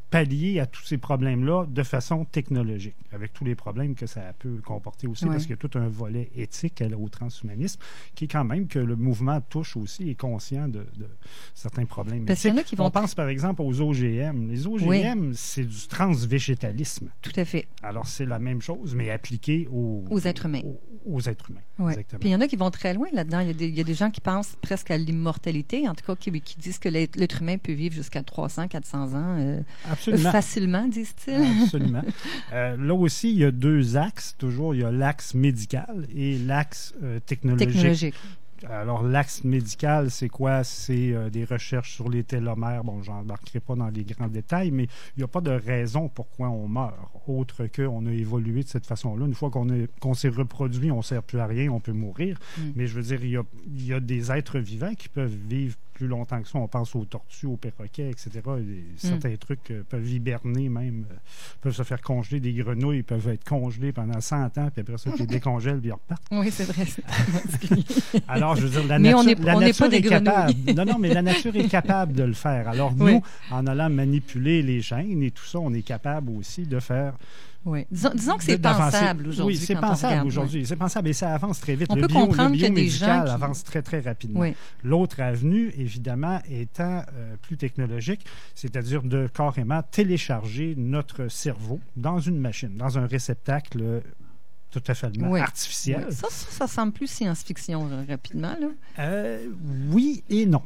C: pallier à tous ces problèmes-là de façon technologique, avec tous les problèmes que ça peut comporter aussi,
A: Ouais.
C: parce qu'il y a tout un volet éthique au transhumanisme, qui est quand même que le mouvement touche aussi, est conscient de, de certains problèmes
A: Parce qu'il y en a
C: éthiques.
A: qui vont-
C: On pense par exemple aux O G M. Les O G M, c'est du transvégétalisme.
A: Tout à fait.
C: Alors c'est la même chose, mais appliqué aux,
A: Aux êtres humains.
C: Aux, aux êtres humains,
A: Ouais.
C: exactement.
A: Puis il y en a qui vont très loin là-dedans. Il y a des, il y a des gens qui pensent presque à l'immortalité, en tout cas qui, qui disent que l'être l'être humain peut vivre jusqu'à trois cents, quatre cents ans euh,
C: Absolument.
A: facilement, disent-ils.
C: Absolument. Euh, là aussi, il y a deux axes. Toujours, il y a l'axe médical et l'axe euh, technologique.
A: Technologique.
C: Alors, l'axe médical, c'est quoi? C'est euh, des recherches sur les télomères. Bon, je n'embarquerai pas dans les grands détails, mais il n'y a pas de raison pourquoi on meurt, autre qu'on a évolué de cette façon-là. Une fois qu'on est- qu'on s'est reproduit, on ne sert plus à rien, on peut mourir.
A: Mm.
C: Mais je veux dire, il y a, il y a des êtres vivants qui peuvent vivre plus longtemps que ça. On pense aux tortues, aux perroquets, et cetera. Et certains trucs euh, peuvent hiberner même, euh, peuvent se faire congeler. Des grenouilles peuvent être congelées pendant cent ans, puis après ça, tu les décongèles, puis ils repartent.
A: Oui, c'est vrai. C'est tellement particulier.
C: Alors, je veux dire, la
A: Mais on
C: nature,
A: n'est-
C: la
A: on n'est
C: nature
A: pas des
C: est capable.
A: grenouilles.
C: Non, non, mais la nature est capable de le faire. Alors, nous,
A: Oui.
C: en allant manipuler les gènes et tout ça, on est capable aussi de faire.
A: Oui. Disons, disons que c'est
C: d'avancer.
A: pensable aujourd'hui.
C: Oui, c'est
A: quand on
C: pensable
A: regarde,
C: aujourd'hui. C'est pensable et ça avance très vite.
A: On
C: le
A: peut
C: bio,
A: comprendre
C: le
A: qu'il y a des
C: biomédical
A: gens qui-
C: avance très, très rapidement.
A: Oui.
C: L'autre avenue, évidemment, étant euh, plus technologique, c'est-à-dire de carrément télécharger notre cerveau dans une machine, dans un réceptacle euh, tout à fait
A: Oui.
C: artificiel.
A: Oui. Ça, ça, ça semble plus science-fiction euh, rapidement. Là.
C: Euh, oui et non.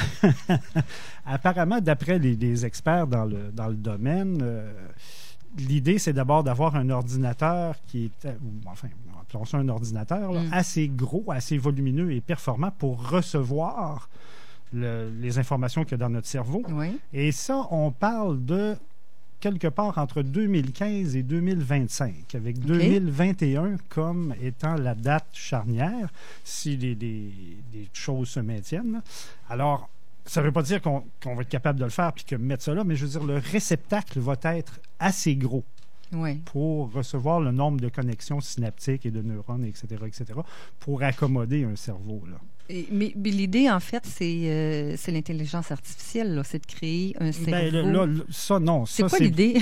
C: Apparemment, d'après les, les experts dans le, dans le domaine, euh, l'idée, c'est d'abord d'avoir un ordinateur qui est, euh, ou, enfin, appelons ça un ordinateur, là,
A: Mm.
C: assez gros, assez volumineux et performant pour recevoir le- les informations qu'il y a dans notre cerveau.
A: Oui.
C: Et ça, on parle de quelque part entre deux mille quinze et deux mille vingt-cinq, avec deux mille vingt et un comme étant la date charnière, si les, les- les choses se maintiennent. là. Alors, ça ne veut pas dire qu'on qu'on va être capable de le faire puis que mettre ça là, mais je veux dire, le réceptacle va être assez gros
A: Oui.
C: pour recevoir le nombre de connexions synaptiques et de neurones, et cetera, et cetera, pour accommoder un cerveau. Là.
A: Et- mais mais l'idée, en fait, c'est euh, c'est l'intelligence artificielle. là. C'est de créer un cerveau.
C: Ben, là, là, là, ça, non.
A: c'est
C: ça,
A: quoi l'idée?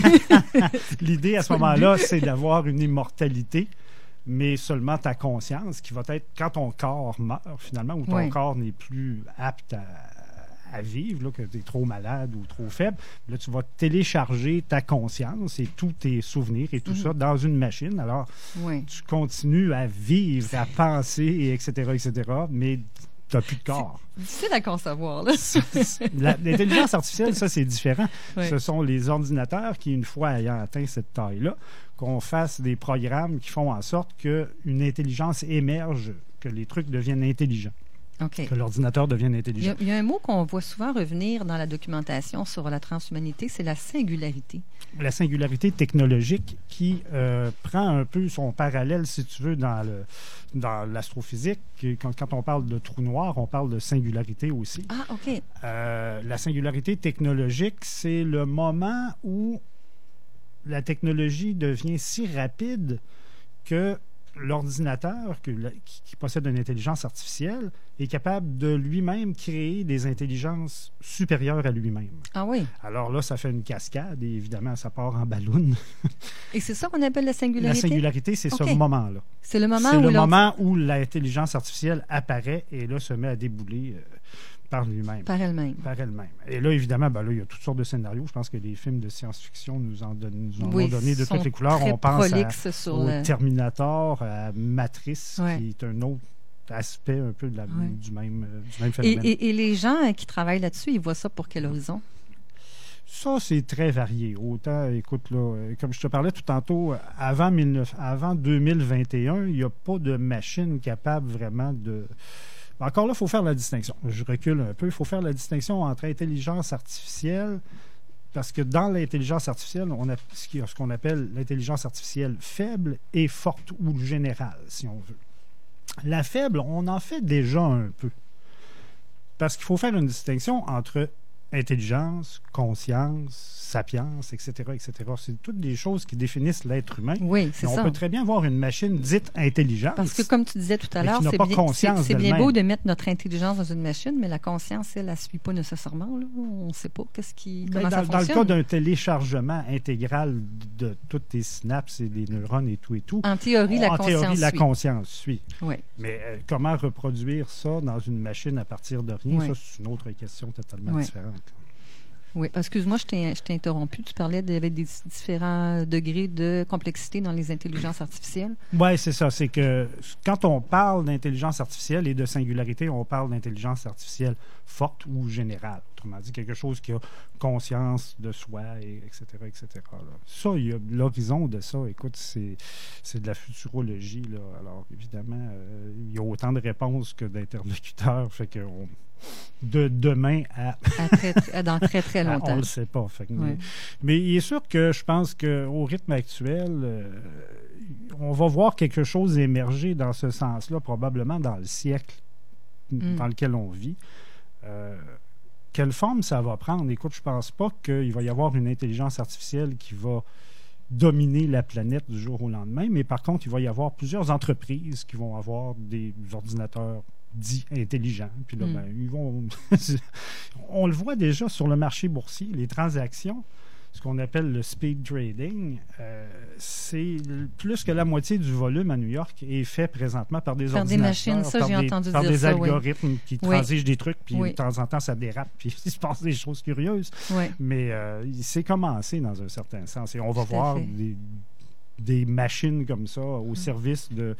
C: L'idée à ce
A: C'est quoi le
C: moment-là, c'est d'avoir une immortalité, mais seulement ta conscience, qui va être quand ton corps meurt, finalement, ou ton
A: Oui.
C: corps n'est plus apte à, à vivre, là, que tu es trop malade ou trop faible. Là, tu vas télécharger ta conscience et tous tes souvenirs et tout
A: Mhm.
C: ça dans une machine. Alors,
A: Oui.
C: tu continues à vivre, à penser, et etc., et cetera, mais tu n'as plus de corps.
A: Difficile à concevoir. Là.
C: La- L'intelligence artificielle, ça, c'est différent.
A: Oui.
C: Ce sont les ordinateurs qui, une fois ayant atteint cette taille-là, qu'on fasse des programmes qui font en sorte qu'une intelligence émerge, que les trucs deviennent intelligents,
A: OK.
C: que l'ordinateur devienne
A: Il y,
C: intelligent.
A: a, il y a un mot qu'on voit souvent revenir dans la documentation sur la transhumanité, c'est la singularité.
C: La singularité technologique qui euh, prend un peu son parallèle, si tu veux, dans le dans l'astrophysique. Quand, quand on parle de trou noir, on parle de singularité aussi.
A: Ah, OK.
C: Euh, la singularité technologique, c'est le moment où la technologie devient si rapide que l'ordinateur que la- qui, qui possède une intelligence artificielle est capable de lui-même créer des intelligences supérieures à lui-même.
A: Ah oui.
C: Alors là, ça fait une cascade et évidemment, ça part en ballon.
A: Et c'est ça qu'on appelle la
C: La
A: singularité?
C: singularité, c'est
A: OK.
C: ce moment-là.
A: C'est le moment
C: C'est
A: où
C: le
A: l'on-
C: moment où l'intelligence artificielle apparaît et là se met à débouler euh, par lui-même.
A: par elle-même.
C: Par elle-même. Et là, évidemment, ben là, il y a toutes sortes de scénarios. Je pense que les films de science-fiction nous en, donnent, nous en
A: Oui,
C: ont donné de
A: sont
C: toutes les couleurs.
A: très
C: On pense à,
A: prolixes sur
C: au
A: le...
C: Terminator, à Matrice,
A: Ouais.
C: qui est un autre aspect un peu de la-
A: Ouais.
C: du, même, euh, du même
A: Et,
C: phénomène.
A: et- et les gens euh, qui travaillent là-dessus, ils voient ça pour quel horizon?
C: Ça, c'est très varié. Autant, écoute, là, euh, comme je te parlais tout tantôt, avant, mille neuf- avant deux mille vingt et un, il n'y a pas de machine capable vraiment de... Encore là, il faut faire la distinction. Je recule un peu. Il faut faire la distinction entre intelligence artificielle, parce que dans l'intelligence artificielle, on a ce qui- ce qu'on appelle l'intelligence artificielle faible et forte ou générale, si on veut. La faible, on en fait déjà un peu. Parce qu'il faut faire une distinction entre intelligence, conscience, sapience, et cetera, et cetera. C'est toutes des choses qui définissent l'être humain.
A: Oui, c'est
C: Et on
A: ça.
C: peut très bien avoir une machine dite intelligente.
A: Parce que, comme tu disais tout à
C: mais
A: l'heure,
C: qui n'a
A: c'est
C: pas
A: bien,
C: conscience
A: c'est- c'est bien
C: d'elle-même.
A: beau de mettre notre intelligence dans une machine, mais la conscience, elle, elle ne suit pas nécessairement. Là. On ne sait pas qu'est-ce qui,
C: Ben,
A: comment ça
C: dans, dans le
A: fonctionne.
C: cas d'un téléchargement intégral de toutes tes synapses et des neurones et tout et tout,
A: En théorie, la
C: en
A: conscience
C: théorie, la
A: suit.
C: conscience suit.
A: Oui.
C: Mais euh, comment reproduire ça dans une machine à partir de rien,
A: Oui.
C: ça, c'est une autre question totalement
A: Oui.
C: différente.
A: Oui, excuse-moi, je t'ai, je t'ai interrompu. Tu parlais qu'il y avait des différents degrés de complexité dans les intelligences artificielles.
C: Oui, c'est ça. C'est que quand on parle d'intelligence artificielle et de singularité, on parle d'intelligence artificielle forte ou générale. Autrement dit, quelque chose qui a conscience de soi, et, etc., et cetera. Là. Ça, il y a l'horizon de ça. Écoute, c'est, c'est de la futurologie. Là. Alors, évidemment, euh, il y a autant de réponses que d'interlocuteurs. Fait que on- de demain à
A: À très, très- dans très, très
C: Ah, on
A: longtemps.
C: le sait pas. Fait que-
A: Ouais.
C: mais, mais il est sûr que je pense qu'au rythme actuel, euh, on va voir quelque chose émerger dans ce sens-là, probablement dans le siècle
A: Mm.
C: dans lequel on vit. Euh, quelle forme ça va prendre? Écoute, je pense pas qu'il va y avoir une intelligence artificielle qui va dominer la planète du jour au lendemain, mais par contre, il va y avoir plusieurs entreprises qui vont avoir des ordinateurs dits intelligents. Puis là,
A: Mm.
C: ben, ils vont... On le voit déjà sur le marché boursier, les transactions, ce qu'on appelle le speed trading, euh, c'est plus que la moitié du volume à New York est fait présentement par des
A: Par des
C: ordinateurs,
A: machines, ça,
C: par
A: j'ai
C: des,
A: entendu
C: par
A: dire
C: des
A: ça, oui.
C: algorithmes qui
A: Oui.
C: transigent des trucs, puis
A: Oui.
C: de temps en temps, ça dérape, puis il se passe des choses curieuses.
A: Oui.
C: Mais euh, c'est commencé dans un certain sens. Et on va
A: Tout à
C: voir
A: fait.
C: des, des machines comme ça au
A: Mm.
C: service de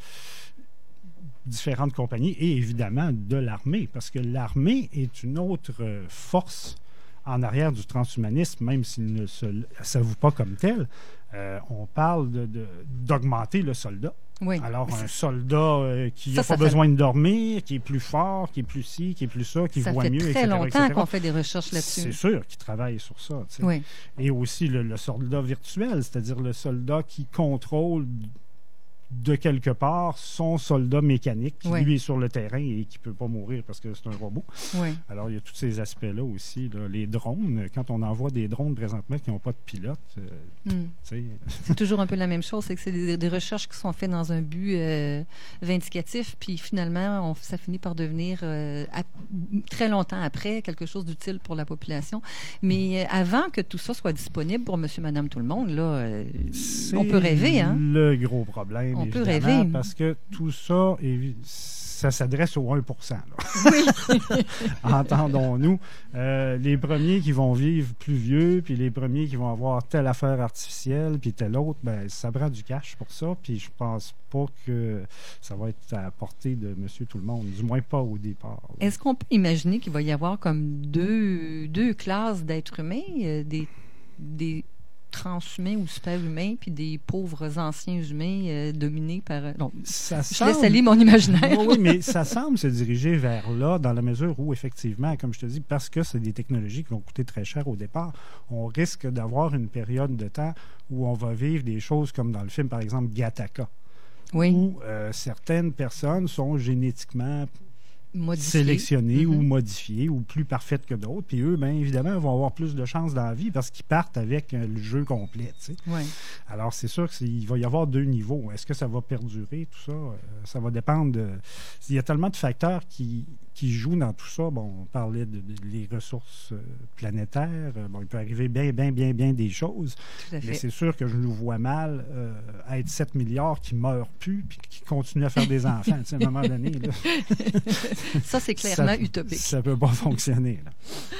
C: différentes compagnies et évidemment de l'armée, parce que l'armée est une autre euh, force en arrière du transhumanisme, même s'il ne se s'avoue pas comme tel. Euh, on parle de- de- d'augmenter le soldat.
A: Oui.
C: Alors,
A: Mais
C: un
A: c'est-
C: soldat euh, qui
A: Ça,
C: n'a
A: ça
C: pas
A: fait-
C: besoin de dormir, qui est plus fort, qui est plus ci, qui est plus ça, qui
A: ça
C: voit
A: fait
C: mieux,
A: très
C: et cetera,
A: longtemps
C: et cetera.
A: qu'on fait des recherches
C: C'est
A: là-dessus.
C: sûr qu'ils travaillent sur ça. tu sais.
A: Oui.
C: Et aussi le, le soldat virtuel, c'est-à-dire le soldat qui contrôle de quelque part son soldat mécanique qui
A: Oui.
C: lui est sur le terrain et qui ne peut pas mourir parce que c'est un robot.
A: Oui.
C: Alors il y a tous ces aspects-là aussi. Là. Les drones, quand on envoie des drones présentement qui n'ont pas de pilote, euh,
A: Mm.
C: tu sais,
A: C'est toujours un peu la même chose, c'est que c'est des, des recherches qui sont faites dans un but euh, vindicatif, puis finalement, on- ça finit par devenir euh, à- très longtemps après quelque chose d'utile pour la population. Mais euh, avant que tout ça soit disponible pour monsieur, madame, tout le monde, là, euh,
C: c'est
A: on peut rêver, hein?
C: le gros problème,
A: On peut
C: évidemment,
A: rêver.
C: parce que tout ça, évi- ça s'adresse au un pour cent. là.
A: Oui.
C: Entendons-nous. Euh, les premiers qui vont vivre plus vieux, puis les premiers qui vont avoir telle affaire artificielle, puis telle autre, ben, ça prend du cash pour ça, puis je pense pas que ça va être à la portée de monsieur tout le monde, du moins pas au départ. là.
A: Est-ce qu'on peut imaginer qu'il va y avoir comme deux, deux classes d'êtres humains, euh, des, des transhumains ou super-humains, puis des pauvres anciens humains euh, dominés par... euh, non,
C: Ça
A: je
C: semble-
A: laisse aller mon imaginaire.
C: Oui, oui, mais ça semble se diriger vers là, dans la mesure où, effectivement, comme je te dis, parce que c'est des technologies qui vont coûter très cher au départ, on risque d'avoir une période de temps où on va vivre des choses comme dans le film, par exemple, Gattaca,
A: Oui,
C: où euh, certaines personnes sont génétiquement
A: modifié.
C: sélectionnées ou
A: Mhm.
C: modifiées ou plus parfaites que d'autres. Puis eux, bien évidemment, vont avoir plus de chances dans la vie parce qu'ils partent avec euh, le jeu complet. tu sais.
A: Oui.
C: Alors, c'est sûr qu'il va y avoir deux niveaux. Est-ce que ça va perdurer, tout ça? Euh, ça va dépendre de... Il y a tellement de facteurs qui, qui jouent dans tout ça. Bon, on parlait de, de- les ressources euh, planétaires. Euh, Bon, il peut arriver bien, bien, bien, bien des choses.
A: Tout à
C: Mais
A: fait.
C: c'est sûr que je nous vois mal euh, être sept milliards qui meurent plus puis qui continuent à faire des enfants. Tu sais, à un moment donné, là,
A: Ça, c'est clairement
C: ça,
A: utopique.
C: Ça peut pas fonctionner. là.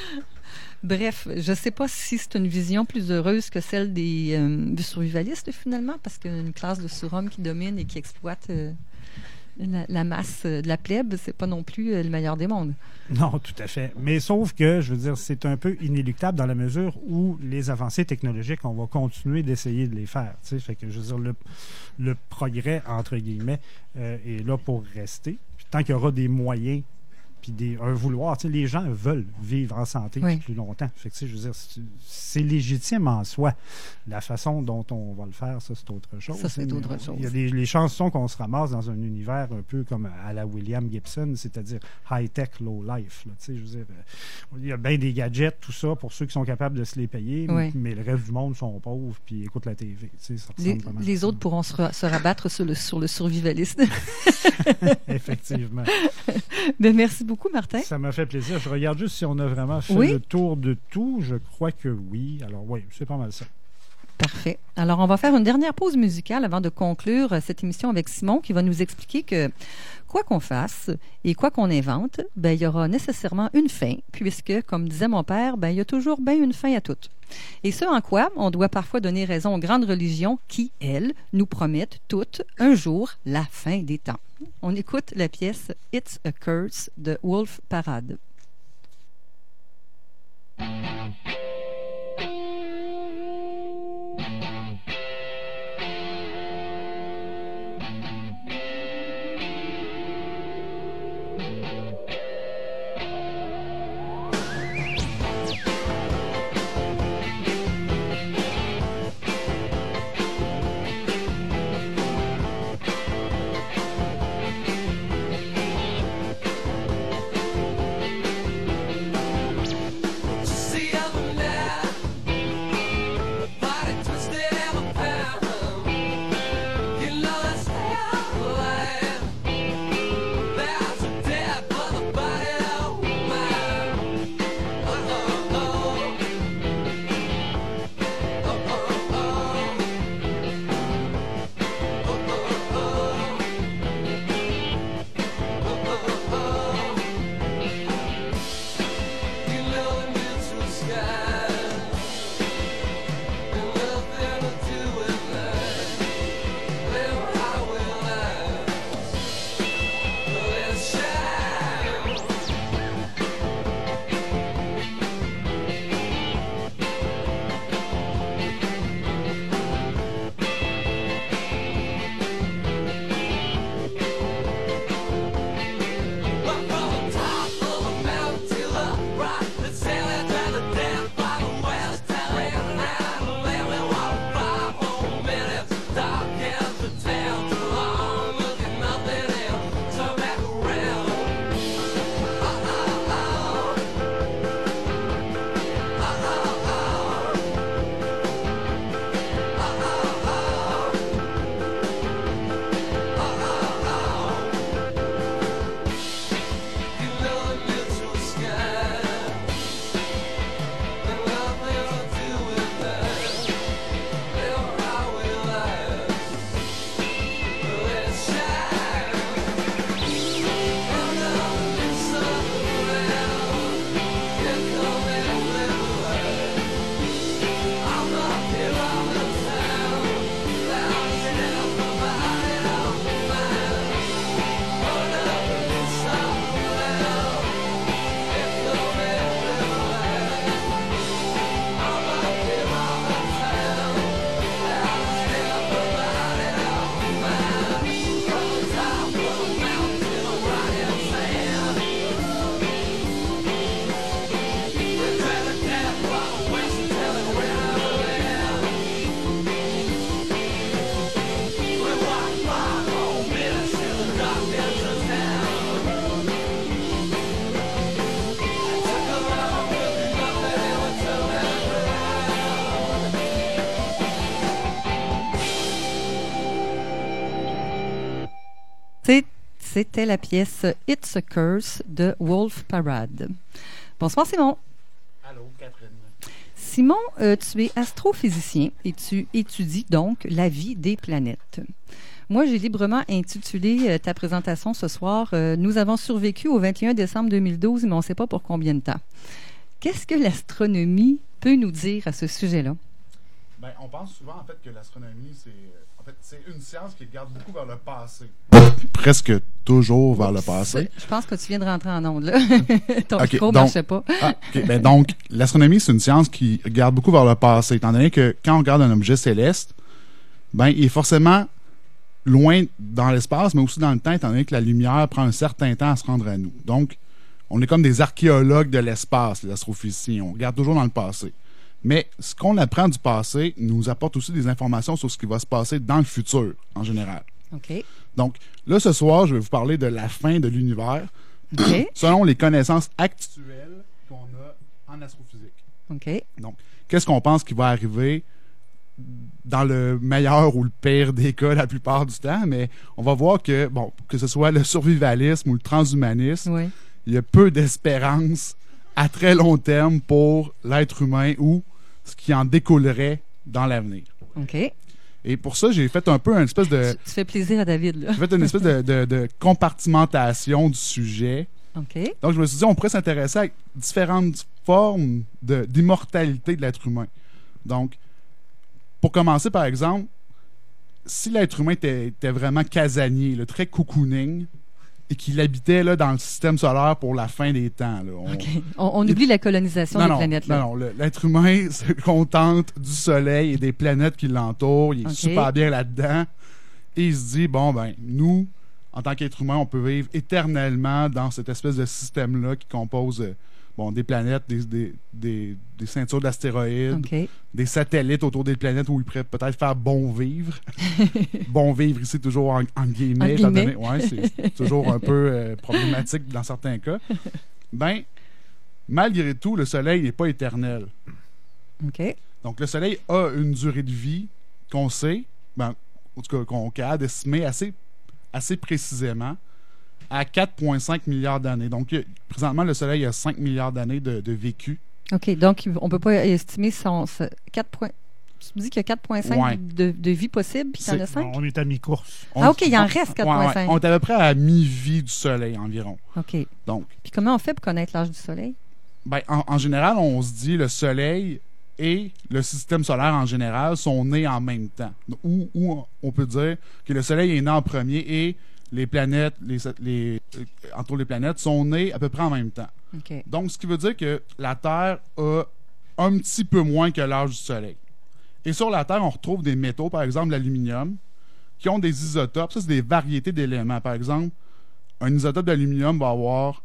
A: Bref, je ne sais pas si c'est une vision plus heureuse que celle des, euh, des survivalistes, finalement, parce qu'une classe de surhommes qui domine et qui exploite euh, la, la masse euh, de la plèbe, c'est pas non plus euh, le meilleur des mondes.
C: Non, tout à fait. Mais sauf que, je veux dire, c'est un peu inéluctable dans la mesure où les avancées technologiques, on va continuer d'essayer de les faire. Tu sais, fait que, je veux dire, le, le progrès, entre guillemets, euh, est là pour rester. Puis tant qu'il y aura des moyens puis des, un vouloir. Tu sais, les gens veulent vivre en santé
A: Oui.
C: plus longtemps. Fait que, tu sais, je veux dire, c'est, c'est légitime en soi. La façon dont on va le faire, ça, c'est autre chose.
A: Ça, c'est
C: Mais
A: autre
C: on-
A: chose.
C: Il y a des les chansons qu'on se ramasse dans un univers un peu comme à la William Gibson, c'est-à-dire high-tech, low-life. là. Tu sais, je veux dire, euh, il y a bien des gadgets, tout ça, pour ceux qui sont capables de se les payer,
A: Oui.
C: mais le reste du monde sont pauvres puis écoutent la T V. Tu sais, ça
A: Les,
C: ressemble pas mal à
A: les
C: ça.
A: autres pourront se, ra- se rabattre sur le, sur le survivalisme.
C: Effectivement.
A: Ben, merci beaucoup, Martin.
C: Ça m'a fait plaisir. Je regarde juste si on a vraiment fait
A: Oui.
C: le tour de tout. Je crois que oui. Alors oui, c'est pas mal ça.
A: Parfait. Alors, on va faire une dernière pause musicale avant de conclure euh, cette émission avec Simon qui va nous expliquer que quoi qu'on fasse et quoi qu'on invente, ben, il y aura nécessairement une fin, puisque, comme disait mon père, ben, il y a toujours bien une fin à tout. Et ce en quoi on doit parfois donner raison aux grandes religions qui, elles, nous promettent toutes un jour la fin des temps. On écoute la pièce It's a Curse de Wolf Parade.
B: See other night, body twisted and a pound. You know that's how life. There's a death for the body of man. Oh oh oh, oh oh oh, oh oh oh, oh oh oh. You know it means to sky, and nothing to do with that. Well, how will I? Let's shine. Well, from the top of the mountain to the right, let's sail it to the death by the west. Tell it now, let me walk five more minutes. Dark as the town, too long, look at nothing else. Turn back around. Oh, oh, oh. Oh, oh, oh. Oh, oh, oh. Oh, oh, oh. You know it means to sky, and nothing to do with that. Well, how will I? Let's shine. And now it's around. You're coming everywhere. I'm not here all the time. Lost in the body of mine. Oh, now it's around. You're coming everywhere. I'm not here all the time. Lost in the body of mine. From the top of the mountain to the rocky sand. We're trying to tap by the west and tell it where I land. We walk five more minutes in the darkness of town. I took a long look at nothing and went to
A: C'est- C'était la pièce It's a Curse de Wolf Parade. Bonsoir Simon.
E: Allô, Catherine.
A: Simon, euh, tu es astrophysicien et tu étudies donc la vie des planètes. Moi, j'ai librement intitulé euh, ta présentation ce soir euh, Nous avons survécu au vingt et un décembre deux mille douze, mais on ne sait pas pour combien de temps. Qu'est-ce que l'astronomie peut nous dire à ce sujet-là?
E: Ben, on pense souvent en fait que l'astronomie, c'est en fait c'est une science qui regarde beaucoup vers le passé. Presque toujours vers le passé.
A: Je pense que tu viens de rentrer en onde, là. Ton
E: Ok,
A: micro ne
E: donc-
A: marchait pas.
E: Ah, ok. Ben donc, l'astronomie, c'est une science qui regarde beaucoup vers le passé, étant donné que quand on regarde un objet céleste, ben il est forcément loin dans l'espace, mais aussi dans le temps, étant donné que la lumière prend un certain temps à se rendre à nous. Donc, on est comme des archéologues de l'espace, les astrophysiciens. On regarde toujours dans le passé. Mais ce qu'on apprend du passé nous apporte aussi des informations sur ce qui va se passer dans le futur, en général.
A: OK.
E: Donc, là, ce soir, je vais vous parler de la fin de l'univers
A: OK.
E: selon les connaissances actuelles qu'on a en astrophysique.
A: OK.
E: Donc, qu'est-ce qu'on pense qui va arriver dans le meilleur ou le pire des cas la plupart du temps, mais on va voir que, bon, que ce soit le survivalisme ou le transhumanisme,
A: Oui.
E: il y a peu d'espérance à très long terme pour l'être humain ou ce qui en découlerait dans l'avenir.
A: OK.
E: Et pour ça, j'ai fait un peu une espèce de...
A: Tu, tu fais plaisir à David, là.
E: J'ai fait une espèce de, de- de compartimentation du sujet.
A: OK.
E: Donc, je me suis dit, on pourrait s'intéresser à différentes formes de- d'immortalité de l'être humain. Donc, pour commencer, par exemple, si l'être humain était, était vraiment casanier, là, très cocooning, et qu'il habitait là, dans le système solaire pour la fin des temps. Là, on-
A: OK. On, on oublie la colonisation
E: Non,
A: des
E: non,
A: planètes,
E: non,
A: là.
E: non, le- l'être humain se contente du soleil et des planètes qui l'entourent. Il est
A: Ok.
E: super bien là-dedans. Et il se dit, bon, ben, nous, en tant qu'être humain, on peut vivre éternellement dans cette espèce de système-là qui compose euh, bon, des planètes, des, des, des, des ceintures d'astéroïdes,
A: OK.
E: des satellites autour des planètes où il pourrait peut-être faire bon vivre. Bon vivre ici, toujours en, en guillemets.
A: En
E: étant
A: guillemets.
E: donné- ouais, c'est c'est toujours un peu euh, problématique dans certains cas. Ben, malgré tout, le soleil n'est pas éternel.
A: OK.
E: Donc, le soleil a une durée de vie qu'on sait, ben, en tout cas, qu'on est capable d'estimer assez, assez précisément à quatre virgule cinq milliards d'années. Donc, il y a- présentement, le soleil a cinq milliards d'années de, de vécu.
A: OK. Donc, on ne peut pas estimer son. ce quatre points- Tu me dis qu'il y a quatre virgule cinq
E: Ouais.
A: de, de vie possible, puis il y en a
E: C'est-
A: cinq?
C: On est à mi-course.
A: Ah, OK, il en
E: on-
A: reste
E: ouais,
A: quatre virgule
E: ouais,
A: cinq.
E: on est à peu près à mi-vie du soleil environ.
A: OK.
E: Donc,
A: Puis comment on fait pour connaître l'âge du soleil?
E: ben, en, en général, on se dit le soleil et le système solaire en général sont nés en même temps. Ou, ou on peut dire que le soleil est né en premier et les planètes, les, les, euh, entre les planètes, sont nées à peu près en même temps.
A: OK.
E: Donc, ce qui veut dire que la Terre a un petit peu moins que l'âge du soleil. Et sur la Terre, on retrouve des métaux, par exemple l'aluminium, qui ont des isotopes. Ça, c'est des variétés d'éléments. Par exemple, un isotope d'aluminium va avoir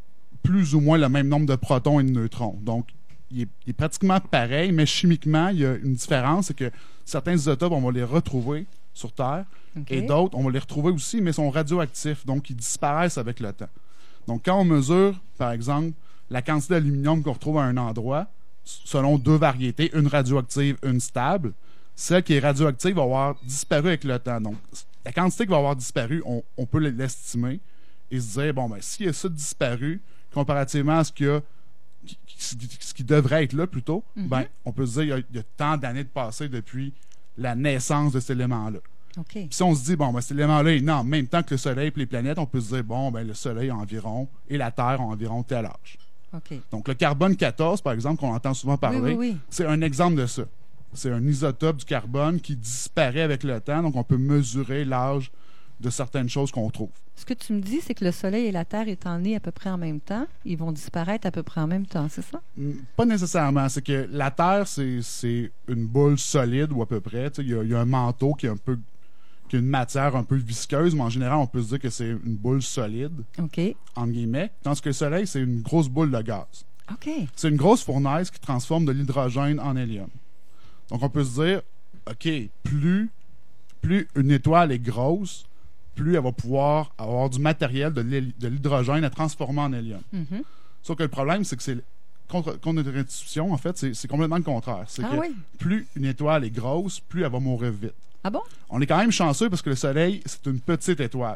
E: plus ou moins le même nombre de protons et de neutrons. Donc, il est, il est pratiquement pareil, mais chimiquement, il y a une différence. C'est que certains isotopes, on va les retrouver sur Terre,
A: OK.
E: et d'autres, on va les retrouver aussi, mais sont radioactifs. Donc, ils disparaissent avec le temps. Donc, quand on mesure, par exemple, la quantité d'aluminium qu'on retrouve à un endroit, selon deux variétés, une radioactive, une stable, celle qui est radioactive va avoir disparu avec le temps. Donc, la quantité qui va avoir disparu, on, on peut l'estimer et se dire, bon, ben, s'il y a ça disparu, comparativement à ce qu'il y a, qui- qui- ce qui devrait être là plutôt,
A: Mhm.
E: ben, on peut se dire, il y a, il y a tant d'années de passé depuis la naissance de cet élément-là.
A: OK.
E: Puis si on se dit, bon, ben, cet élément-là est né en même temps que le Soleil et les planètes, on peut se dire, bon, ben, le Soleil a environ, et la Terre a environ tel âge.
A: OK.
E: Donc, le carbone quatorze, par exemple, qu'on entend souvent parler,
A: Oui, oui, oui.
E: c'est un exemple de ça. C'est un isotope du carbone qui disparaît avec le temps, donc on peut mesurer l'âge de certaines choses qu'on trouve.
A: Ce que tu me dis, c'est que le Soleil et la Terre étant nés à peu près en même temps, ils vont disparaître à peu près en même temps, c'est ça?
E: Mm, Pas nécessairement. C'est que la Terre, c'est c'est une boule solide ou à peu près. Tu sais, Il y, a- il y a un manteau qui est un peu qui a une matière un peu visqueuse, mais en général, on peut se dire que c'est une boule solide,
A: OK.
E: entre guillemets. Tandis que le Soleil, c'est une grosse boule de gaz.
A: OK.
E: C'est une grosse fournaise qui transforme de l'hydrogène en hélium. Donc, on peut se dire, OK, plus, plus une étoile est grosse, plus elle va pouvoir avoir du matériel, de l'hé- de l'hydrogène à transformer en hélium.
A: Mhm.
E: Sauf que le problème, c'est que c'est contre, contre notre intuition, en fait, c'est c'est complètement le contraire. C'est
A: Ah
E: que
A: oui?
E: plus une étoile est grosse, plus elle va mourir vite.
A: Ah bon?
E: On est quand même chanceux parce que le Soleil, c'est une petite étoile.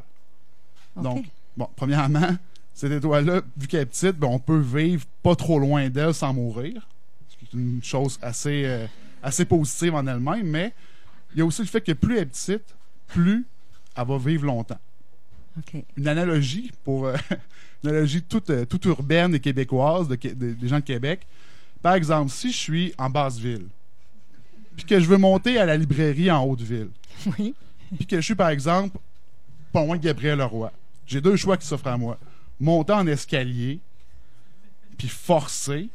A: OK.
E: Donc, bon, premièrement, cette étoile-là, vu qu'elle est petite, ben, on peut vivre pas trop loin d'elle sans mourir. C'est une chose assez, euh, assez positive en elle-même, mais il y a aussi le fait que plus elle est petite, plus elle va vivre longtemps.
A: OK.
E: Une analogie, pour euh, une analogie toute, euh, toute urbaine et québécoise, de, Qué- de- des gens de Québec. Par exemple, si je suis en basse-ville, puis que je veux monter à la librairie en haute-ville,
A: Oui.
E: puis que je suis, par exemple, pas loin de Gabriel-Leroy. J'ai deux choix qui s'offrent à moi. Monter en escalier, puis forcer,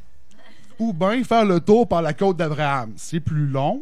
E: ou bien faire le tour par la côte d'Abraham. C'est plus long,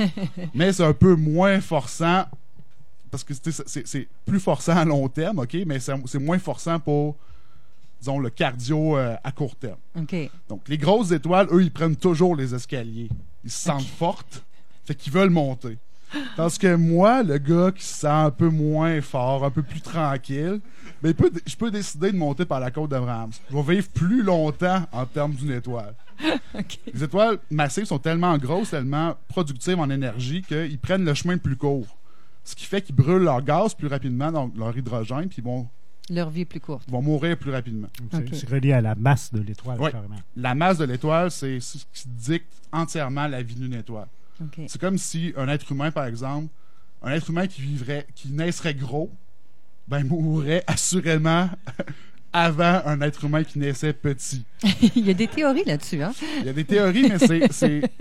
E: mais c'est un peu moins forçant, parce que c'est- c'est c'est plus forçant à long terme, OK, mais c'est c'est moins forçant pour disons, le cardio euh, à court terme.
A: OK.
E: Donc, les grosses étoiles, eux, ils prennent toujours les escaliers. Ils se sentent fortes, fait qu'ils veulent monter. Tandis que moi, le gars qui se sent un peu moins fort, un peu plus tranquille, ben, il peut- je peux décider de monter par la côte d'Abraham. Je vais vivre plus longtemps en termes d'une étoile.
A: OK.
E: Les étoiles massives sont tellement grosses, tellement productives en énergie qu'ils prennent le chemin le plus court. Ce qui fait qu'ils brûlent leur gaz plus rapidement, donc leur hydrogène, puis ils vont,
A: Leur vie est plus courte.
E: ils vont mourir plus rapidement.
C: C'est
A: Ok.
C: c'est relié à la masse de l'étoile,
E: Oui.
C: carrément.
E: La masse de l'étoile, c'est ce qui dicte entièrement la vie d'une étoile.
A: OK.
E: C'est comme si un être humain, par exemple, un être humain qui vivrait, qui naisserait gros, ben mourrait assurément avant un être humain qui naissait petit.
A: Il y a des théories là-dessus, hein?
E: Il y a des théories, mais c'est... c'est-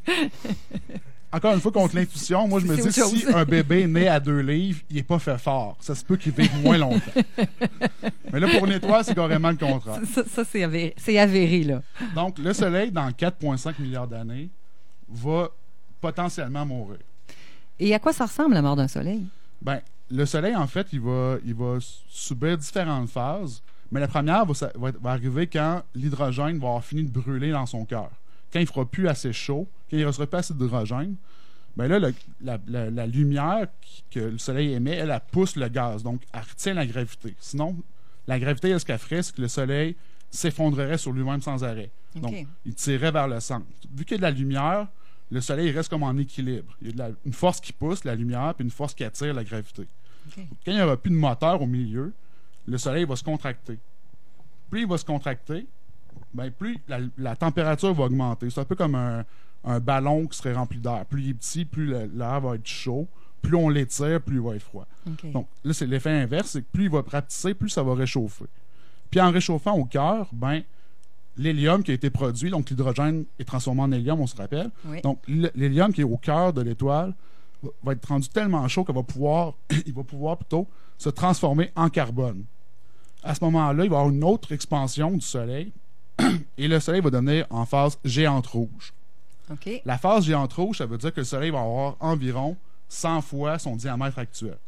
E: Encore une fois, contre l'intuition, moi, je me
A: C'est
E: dis,
A: autre
E: si
A: chose.
E: un bébé né à deux livres, il n'est pas fait fort. Ça se peut qu'il vive moins longtemps. Mais là, pour une étoile, c'est carrément le contraire.
A: Ça, ça, c'est avéré, c'est avéré, là.
E: Donc, le Soleil, dans quatre virgule cinq milliards d'années, va potentiellement mourir.
A: Et à quoi ça ressemble, la mort d'un soleil?
E: Ben, le Soleil, en fait, il va, il va subir différentes phases, mais la première va, sa- va, va arriver quand l'hydrogène va avoir fini de brûler dans son cœur. Quand il ne fera plus assez chaud, quand il ne restera pas assez d'hydrogène, ben là, le- la, la- la lumière qui- que le Soleil émet, elle, elle pousse le gaz, donc elle retient la gravité. Sinon, la gravité, elle, ce qu'elle ferait, c'est que le Soleil s'effondrerait sur lui-même sans arrêt.
A: OK.
E: Donc, il tirerait vers le centre. Vu qu'il y a de la lumière, le Soleil il reste comme en équilibre. Il y a de la- une force qui pousse la lumière, puis une force qui attire la gravité.
A: OK.
E: Quand il n'y aura plus de moteur au milieu, le Soleil va se contracter. Plus il va se contracter, ben plus la, la température va augmenter. C'est un peu comme un, un ballon qui serait rempli d'air. Plus il est petit, plus le- l'air va être chaud. Plus on l'étire, plus il va être froid.
A: OK.
E: Donc là, c'est l'effet inverse, c'est que plus il va rapetisser, plus ça va réchauffer. Puis en réchauffant au cœur, ben l'hélium qui a été produit, donc l'hydrogène est transformé en hélium, on se rappelle.
A: Oui.
E: Donc l- l'hélium qui est au cœur de l'étoile va- va être rendu tellement chaud qu'il va pouvoir, il va pouvoir plutôt se transformer en carbone. À ce moment-là, il va y avoir une autre expansion du Soleil et le Soleil va devenir en phase géante rouge.
A: OK.
E: La phase géante rouge, ça veut dire que le Soleil va avoir environ cent fois son diamètre actuel.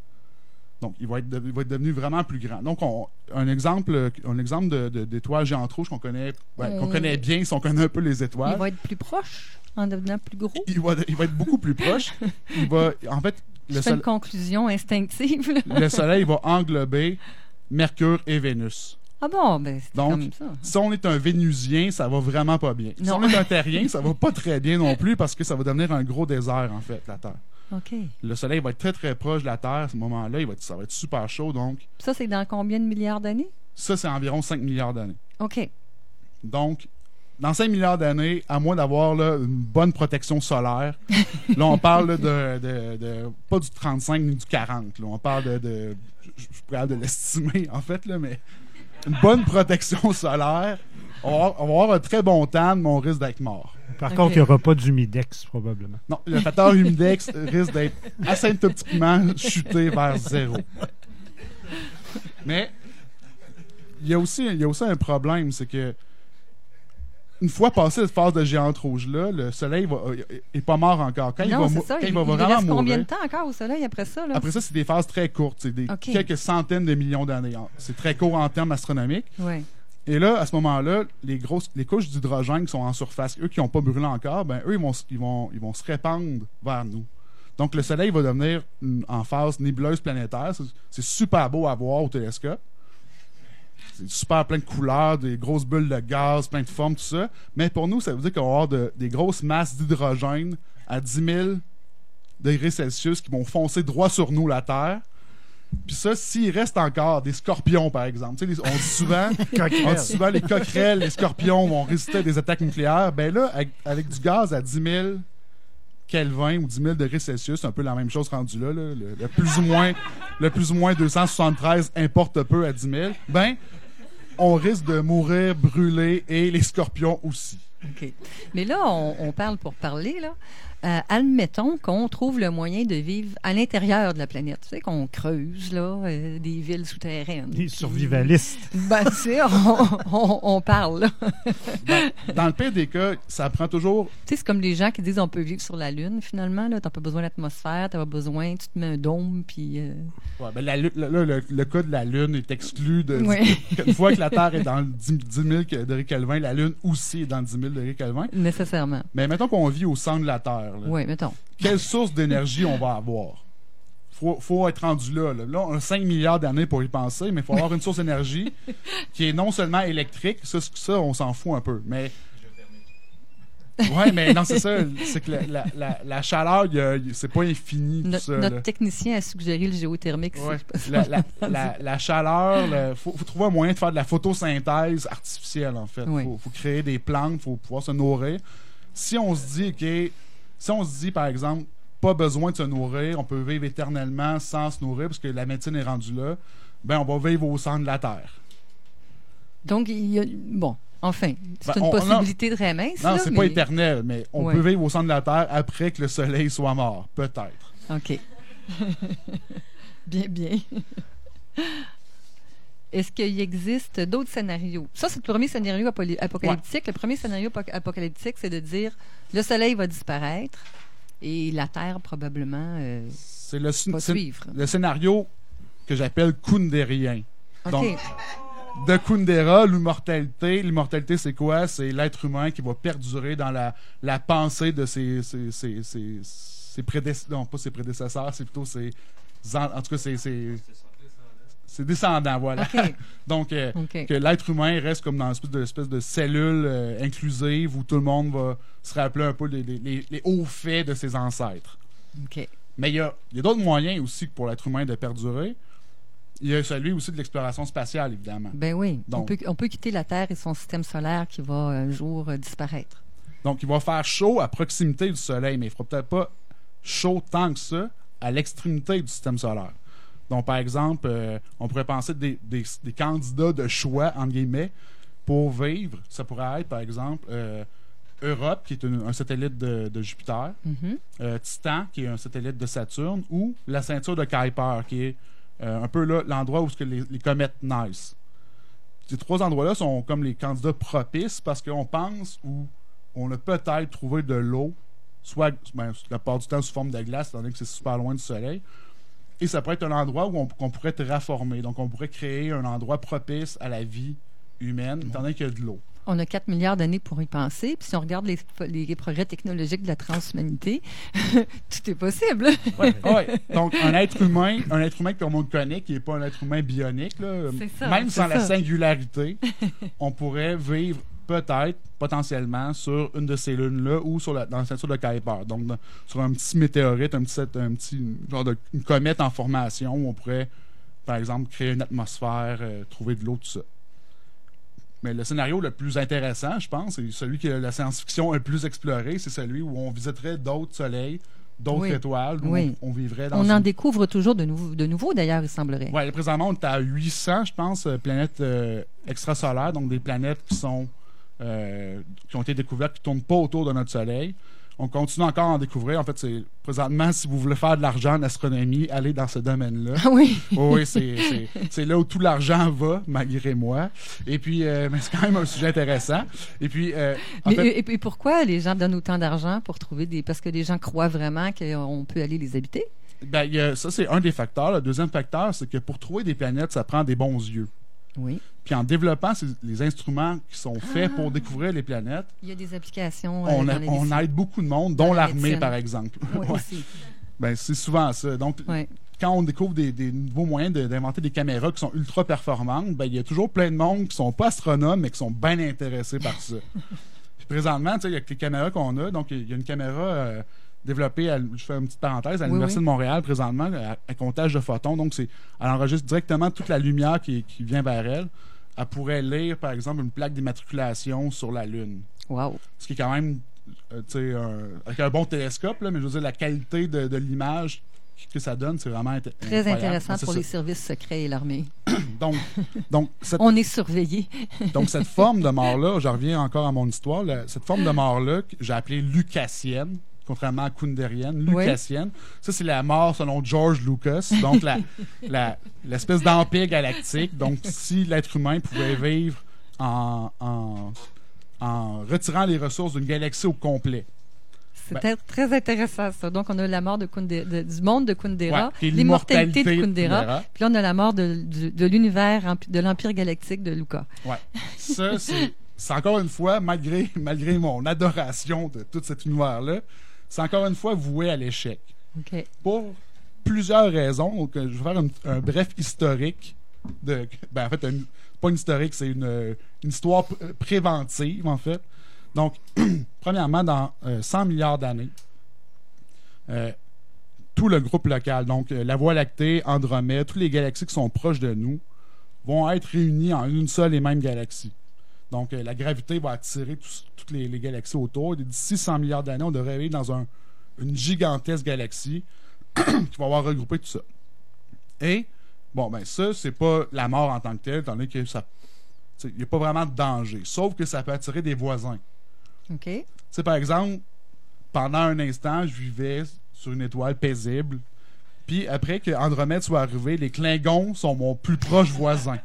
E: Donc, il va être, de- il va être devenu vraiment plus grand. Donc, on- un exemple, un exemple de- de- d'étoile géante rouge qu'on connaît, ben, qu'on
A: Euh.
E: connaît bien si on connaît un peu les étoiles.
A: Il va être plus proche en devenant plus gros.
E: il va, il va être beaucoup plus proche. Il va, en fait,
A: Je
E: le,
A: fais une
E: Soleil-
A: conclusion instinctive, là.
E: le Soleil va englober Mercure et Vénus.
A: Ah bon, ben c'est
E: Donc,
A: comme ça.
E: Si on est un Vénusien, ça va vraiment pas bien. Si
A: Non.
E: on est un Terrien, ça va pas très bien non plus parce que ça va devenir un gros désert, en fait, la Terre.
A: OK.
E: Le Soleil va être très, très proche de la Terre à ce moment-là. Il va être, ça va être super chaud. Donc,
A: Ça, c'est dans combien de milliards d'années?
E: ça, c'est environ cinq milliards d'années.
A: OK.
E: Donc, dans cinq milliards d'années, à moins d'avoir là, une bonne protection solaire, là, on parle là, de, de, de- pas du trente-cinq ni du quarante. Là, on parle de... de je je suis prêt à de l'estimer, en fait, là, mais une bonne protection solaire, on va, avoir, on va avoir un très bon temps, mais on risque d'être mort.
C: Par
A: Ok.
C: contre, il n'y aura pas d'humidex, probablement.
E: Non, le facteur humidex risque d'être asymptotiquement chuté vers zéro. Mais il y a aussi, il y a aussi un problème, c'est que une fois passé cette phase de géante rouge-là, le Soleil va, est pas mort encore. Quand il
A: non,
E: va,
A: c'est
E: mou-
A: ça.
E: quand
A: Il,
E: il va
A: il
E: vraiment
A: reste combien de
E: mourir,
A: temps encore au soleil après ça? Là?
E: après ça, c'est des phases très courtes. C'est des,
A: Ok.
E: quelques centaines de millions d'années. C'est très court en termes astronomiques.
A: Oui.
E: Et là, à ce moment-là, les grosses, les couches d'hydrogène qui sont en surface, eux qui n'ont pas brûlé encore, ben eux, ils vont, s- ils, vont, ils vont se répandre vers nous. Donc, le Soleil va devenir une- en phase nébuleuse planétaire. C'est, c'est super beau à voir au télescope. C'est super plein de couleurs, des grosses bulles de gaz, plein de formes, tout ça. Mais pour nous, ça veut dire qu'on va avoir de- des grosses masses d'hydrogène à dix mille degrés Celsius qui vont foncer droit sur nous, la Terre. Puis ça, s'il reste encore des scorpions, par exemple. Tu sais, les- on dit souvent, on dit souvent les coquerelles, les scorpions vont résister à des attaques nucléaires. Ben là, avec, avec du gaz à dix mille Kelvin ou dix mille degrés Celsius, c'est un peu la même chose rendu là. là. Le, le plus ou moins, le plus ou moins deux cent soixante-treize importe peu à dix mille. Ben, on risque de mourir brûlé et les scorpions aussi.
A: OK. Mais là, on, on parle pour parler, là. euh, admettons qu'on trouve le moyen de vivre à l'intérieur de la planète. Tu sais, qu'on creuse là, euh, des villes souterraines.
C: Les
A: Puis-
C: survivalistes.
A: Ben, tu sais, on, on, on parle. là.
E: Ben, dans le pire des cas, ça prend toujours.
A: Tu sais, c'est comme les gens qui disent on peut vivre sur la Lune, finalement. Tu n'as pas besoin d'atmosphère, tu n'as pas besoin, tu te mets un dôme, puis... euh,
E: Ouais, ben, la Lu- là, là, le, le cas de la Lune est exclu. De,
A: Oui.
E: Une fois que la Terre est dans le dix mille degrés Kelvin, la Lune aussi est dans le dix mille degrés Kelvin.
A: nécessairement.
E: Mais mettons qu'on vit au centre de la Terre. là.
A: Oui, mettons.
E: Quelle source d'énergie on va avoir? Faut, faut être rendu là, là. Là, on a cinq milliards d'années pour y penser, mais il faut avoir une source d'énergie qui est non seulement électrique, ça, ça on s'en fout un peu, mais... Ouais, mais non, c'est ça. C'est que la, la, la, la chaleur, il y a- c'est pas infini, tout
A: Notre,
E: ça.
A: notre
E: là.
A: technicien a suggéré le géothermique.
E: Ouais.
A: c'est- je sais pas si
E: La,
A: on
E: la,
A: l'a
E: la, la chaleur, il faut, faut trouver un moyen de faire de la photosynthèse artificielle, en fait. Il
A: Oui.
E: faut, faut créer des plantes, il faut pouvoir se nourrir. Si on se dit, OK, si on se dit, par exemple, pas besoin de se nourrir, on peut vivre éternellement sans se nourrir, parce que la médecine est rendue là, ben on va vivre au centre de la Terre.
A: Donc, il y a... Bon, enfin, c'est
E: Ben,
A: une
E: on-
A: possibilité très mince.
E: Non,
A: là,
E: c'est
A: mais...
E: pas éternel, mais on
A: Ouais.
E: peut vivre au centre de la Terre après que le Soleil soit mort, peut-être.
A: OK. bien, bien. Est-ce qu'il existe d'autres scénarios? Ça, c'est le premier scénario apoly- apocalyptique. Le premier scénario apo- apocalyptique, c'est de dire le Soleil va disparaître et la Terre, probablement, euh,
E: C'est le,
A: va
E: c'est
A: suivre.
E: le scénario que j'appelle kundérien.
A: OK.
E: Donc, de Kundera, l'immortalité. L'immortalité, c'est quoi? C'est l'être humain qui va perdurer dans la, la pensée de ses, ses, ses, ses, ses prédécesseurs. Non, pas ses prédécesseurs, c'est plutôt ses... En, en tout cas, c'est... c'est ses descendants, voilà.
A: OK.
E: Donc, euh,
A: OK.
E: que l'être humain reste comme dans une espèce de, espèce de cellule euh, inclusive où tout le monde va se rappeler un peu les, les- les- les hauts faits de ses ancêtres.
A: OK.
E: Mais il y a, il y a d'autres moyens aussi pour l'être humain de perdurer. Il y a celui aussi de l'exploration spatiale, évidemment.
A: Ben oui. On
E: Donc-
A: peut, on peut quitter la Terre et son système solaire qui va un jour euh, disparaître.
E: Donc, il va faire chaud à proximité du Soleil, mais il ne fera peut-être pas chaud tant que ça à l'extrémité du système solaire. Donc, par exemple, euh, on pourrait penser des, des, des candidats de choix, entre guillemets, pour vivre. Ça pourrait être, par exemple, euh, Europe, qui est une- un satellite de, de Jupiter,
A: Mhm.
E: euh, Titan, qui est un satellite de Saturne, ou la ceinture de Kuiper, qui est euh, un peu là, l'endroit où ce que les, les comètes naissent. Ces trois endroits-là sont comme les candidats propices parce qu'on pense où on a peut-être trouvé de l'eau, soit ben, la part du temps sous forme de glace, étant donné que c'est super loin du Soleil. Et ça pourrait être un endroit où on, qu'on pourrait être rasformé. Donc, on pourrait créer un endroit propice à la vie humaine, étant donné qu'il y a de l'eau.
A: On a quatre milliards d'années pour y penser. Puis si on regarde les, les progrès technologiques de la transhumanité, tout est possible.
E: Ouais, ouais. Donc, un être humain, un être humain que tout le monde connaît, qui n'est pas un être humain bionique, là,
A: C'est ça,
E: même
A: c'est
E: sans la
A: ça.
E: singularité, on pourrait vivre peut-être, potentiellement, sur une de ces lunes-là ou sur la, dans la ceinture de Kuiper. Donc, dans- sur un petit météorite, un petit, un petit genre de une comète en formation où on pourrait, par exemple, créer une atmosphère, euh, trouver de l'eau, tout ça. Mais le scénario le plus intéressant, je pense, et celui que la science-fiction a le plus exploré, c'est celui où on visiterait d'autres soleils, d'autres
A: Oui.
E: étoiles, où
A: Oui.
E: on, on vivrait dans
A: On
E: une...
A: en découvre toujours de, nouveau, de nouveaux, d'ailleurs, il semblerait.
E: Ouais, présentement, on est à huit cents, je pense, euh, planètes euh, extrasolaires, donc des planètes qui sont euh, qui ont été découvertes, qui ne tournent pas autour de notre Soleil. On continue encore à en découvrir. En fait, c'est présentement, si vous voulez faire de l'argent en astronomie, allez dans ce domaine-là.
A: Ah oui.
E: Oh oui, c'est, c'est, c'est là où tout l'argent va, malgré moi. Et puis, euh, mais c'est quand même un sujet intéressant. Et puis, euh, en
A: Mais,
E: fait,
A: et, et pourquoi les gens donnent autant d'argent pour trouver des... Parce que les gens croient vraiment qu'on peut aller les habiter?
E: ben, il y a- ça, c'est un des facteurs. Le deuxième facteur, c'est que pour trouver des planètes, ça prend des bons yeux.
A: Oui.
E: Puis en développant ces- les instruments qui sont faits pour découvrir les planètes,
A: Il y a des applications. euh,
E: on,
A: dans
E: a-
A: la
E: on
A: médecine.
E: aide beaucoup de monde,
A: Dans
E: dont
A: la
E: l'armée,
A: médecine.
E: par exemple.
A: Oui,
E: Ouais.
A: aussi.
E: Ben, c'est souvent ça. Donc,
A: Ouais.
E: quand on découvre des, des nouveaux moyens de- d'inventer des caméras qui sont ultra performantes, ben, il y a toujours plein de monde qui sont pas astronomes, mais qui sont bien intéressés par ça. Puis présentement, tu sais, il y a que les caméras qu'on a. Donc, il y a une caméra euh, développée, à, je fais une petite parenthèse, à
A: Oui,
E: l'Université
A: oui.
E: de Montréal, présentement, à, à comptage de photons. Donc, c'est, elle enregistre directement toute la lumière qui, qui vient vers elle. Elle pourrait lire, par exemple, une plaque d'immatriculation sur la Lune.
A: Wow.
E: Ce qui est quand même, euh, tu sais, un- avec un bon télescope, là, mais je veux dire, la qualité de, de l'image que ça donne, c'est vraiment int-
A: Très
E: incroyable.
A: intéressant
E: Ouais, c'est
A: pour
E: ça.
A: les services secrets et l'armée.
E: Donc, donc, cette,
A: On est surveillés.
E: donc, cette forme de mort-là, je reviens encore à mon histoire, là, cette forme de mort-là, que j'ai appelée lucassienne, contrairement à kundérienne,
A: Oui.
E: lucassienne. Ça, c'est la mort selon George Lucas, donc la, la- l'espèce d'empire galactique. Donc, si l'être humain pouvait vivre en, en, en retirant les ressources d'une galaxie au complet.
A: C'est
E: Ben-
A: très- très intéressant, ça. Donc, on a la mort de Kunde- de- du monde de Kundera,
E: Ouais, qui est
A: l'immortalité de
E: l'immortalité de
A: Kundera,
E: Kundera.
A: puis là, on a la mort de, du- de l'univers, emp- de l'Empire galactique de Luca.
E: Ouais. Ça, c'est, c'est encore une fois, malgré, malgré mon adoration de tout cet univers-là, c'est encore une fois voué à l'échec.
A: OK.
E: Pour plusieurs raisons. Donc, euh, je vais faire un, un bref historique. De, ben, en fait, un- pas une historique, c'est une, une histoire pr- préventive, en fait. Donc, premièrement, dans euh, cent milliards d'années, euh, tout le groupe local, donc euh, la Voie lactée, Andromède, toutes les galaxies qui sont proches de nous, vont être réunies en une seule et même galaxie. Donc, euh, la gravité va attirer tous- toutes les, les galaxies autour. Et d'ici cent milliards d'années, on devrait aller dans un- une gigantesque galaxie qui va avoir regroupé tout ça. Et, bon, ben ça, c'est pas la mort en tant que telle, étant donné que ça. Il n'y a pas vraiment de danger. Sauf que ça peut attirer des voisins.
A: OK.
E: Tu sais, par exemple, pendant un instant, je vivais sur une étoile paisible. Puis après que Andromède soit arrivé, les Klingons sont mon plus proche voisin.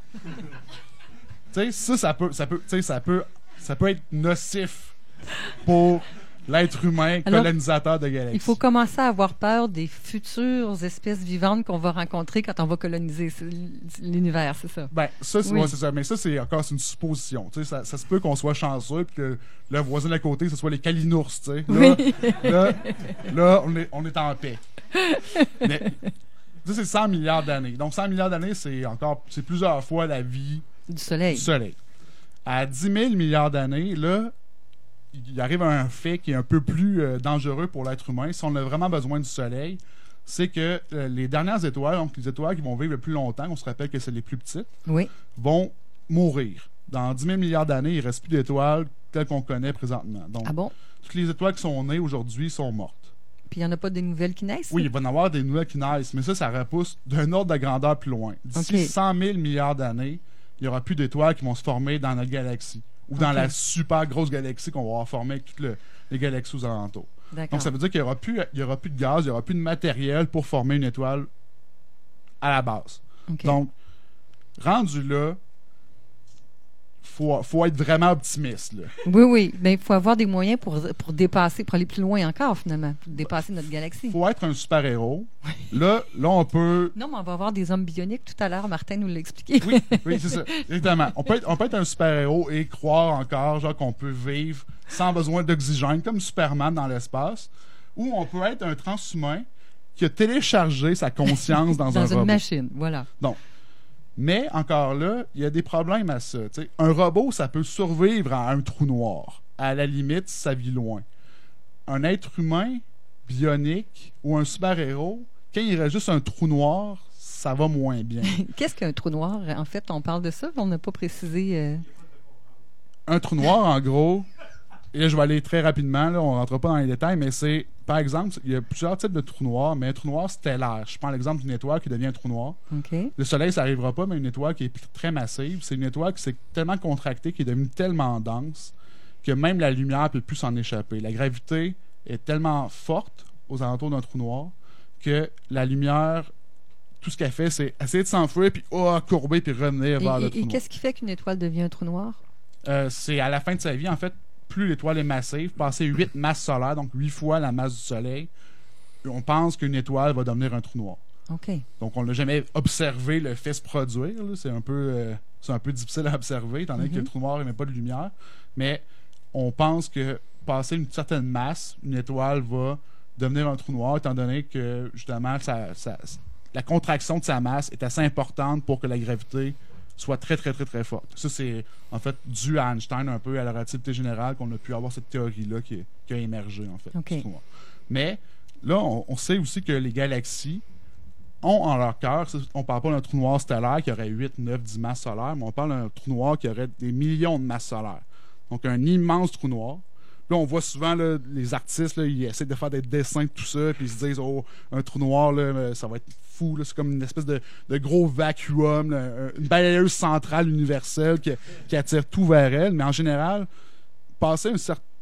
E: Tu sais, ça, ça peut, ça peut, tu sais, ça peut, ça peut être nocif pour l'être humain
A: Alors,
E: colonisateur de galaxies.
A: Il faut commencer à avoir peur des futures espèces vivantes qu'on va rencontrer quand on va coloniser ce- l'univers, c'est ça?
E: Ben, ça, c'est
A: Oui.
E: ouais, c'est ça. Mais ça, c'est encore c'est une supposition. Tu sais, ça, ça se peut qu'on soit chanceux et que le voisin d'à côté, ce soit les Kalinours. Tu sais. Là,
A: Oui.
E: là, là, on, est, on est en paix. Mais ça, c'est cent milliards d'années. Donc, cent milliards d'années, c'est encore c'est plusieurs fois la vie
A: Du soleil.
E: du Soleil. À dix mille milliards d'années, là, il arrive un fait qui est un peu plus euh, dangereux pour l'être humain. Si on a vraiment besoin du Soleil, c'est que euh, les dernières étoiles, donc les étoiles qui vont vivre le plus longtemps, on se rappelle que c'est les plus petites,
A: Oui.
E: vont mourir. Dans dix mille milliards d'années, il ne reste plus d'étoiles telles qu'on connaît présentement. Donc,
A: Ah bon?
E: toutes les étoiles qui sont nées aujourd'hui sont mortes.
A: Puis il n'y en a pas de nouvelles qui naissent?
E: Oui, il va y en avoir des nouvelles qui naissent, mais ça, ça repousse d'un ordre de grandeur plus loin. D'ici
A: Ok.
E: cent mille milliards d'années, il n'y aura plus d'étoiles qui vont se former dans notre galaxie ou dans
A: Ok.
E: la super grosse galaxie qu'on va avoir formée avec toutes le- les galaxies aux alentours.
A: D'accord.
E: Donc, ça veut dire qu'il n'y aura, plus- il y aura plus de gaz, il n'y aura plus de matériel pour former une étoile à la base.
A: OK.
E: Donc, rendu là, faut, faut être vraiment optimiste. Là.
A: Oui, oui. Mais il faut avoir des moyens pour, pour dépasser, pour aller plus loin encore, finalement, pour dépasser notre galaxie.
E: Faut être un super-héros. Là, là, on peut
A: Non, mais on va avoir des hommes bioniques tout à l'heure. Martin nous l'a expliqué.
E: Oui, oui, c'est ça. Exactement. On peut être, on peut être un super-héros et croire encore genre qu'on peut vivre sans besoin d'oxygène, comme Superman dans l'espace. Ou on peut être un transhumain qui a téléchargé sa conscience dans,
A: Dans
E: un
A: une
E: robot.
A: machine, voilà.
E: Mais encore là, il y a des problèmes à ça. tu sais. Un robot, ça peut survivre à un trou noir. À la limite, ça vit loin. Un être humain, bionique ou un super-héros, quand il reste juste un trou noir, ça va moins bien.
A: Qu'est-ce qu'un trou noir? En fait, on parle de ça, on n'a pas précisé. euh,
E: Un trou noir, en gros, et là, je vais aller très rapidement, là, on ne rentre pas dans les détails, mais c'est, par exemple, il y a plusieurs types de trous noirs, mais un trou noir stellaire. Je prends l'exemple d'une étoile qui devient un trou noir.
A: OK.
E: Le Soleil, ça n'arrivera pas, mais une étoile qui est p- très massive, c'est une étoile qui s'est tellement contractée, qui est devenue tellement dense, que même la lumière ne peut plus s'en échapper. La gravité est tellement forte aux alentours d'un trou noir que la lumière, tout ce qu'elle fait, c'est essayer de s'enfuir, puis oh, courber, puis revenir
A: Et,
E: vers le
A: et-
E: trou
A: et
E: noir.
A: qu'est-ce qui fait qu'une étoile devient un trou noir?
E: Euh, c'est à la fin de sa vie, en fait, plus l'étoile est massive, passer huit masses solaires, donc huit fois la masse du Soleil, on pense qu'une étoile va devenir un trou noir.
A: OK.
E: Donc, on n'a jamais observé le fait se produire. là. C'est un peu, euh, c'est un peu difficile à observer, étant donné que
A: Mhm.
E: le trou noir n'émet pas de lumière. Mais on pense que passer une certaine masse, une étoile va devenir un trou noir, étant donné que, justement, ça, ça- la contraction de sa masse est assez importante pour que la gravité soit très, très, très, très forte. Ça, c'est en fait dû à Einstein, un peu à la relativité générale, qu'on a pu avoir cette théorie-là qui, est- qui a émergé, en fait.
A: OK.
E: du trou noir. Mais là, on, on sait aussi que les galaxies ont en leur cœur, ça, on parle pas d'un trou noir stellaire qui aurait huit, neuf, dix masses solaires, mais on parle d'un trou noir qui aurait des millions de masses solaires. Donc, un immense trou noir. Là, on voit souvent là, les artistes, là, ils essaient de faire des dessins de tout ça, puis ils se disent, oh, un trou noir, là, ça va être fou. là. C'est comme une espèce de, de gros vacuum, là, un- une balayeuse centrale universelle qui, qui attire tout vers elle. Mais en général, passer un cer-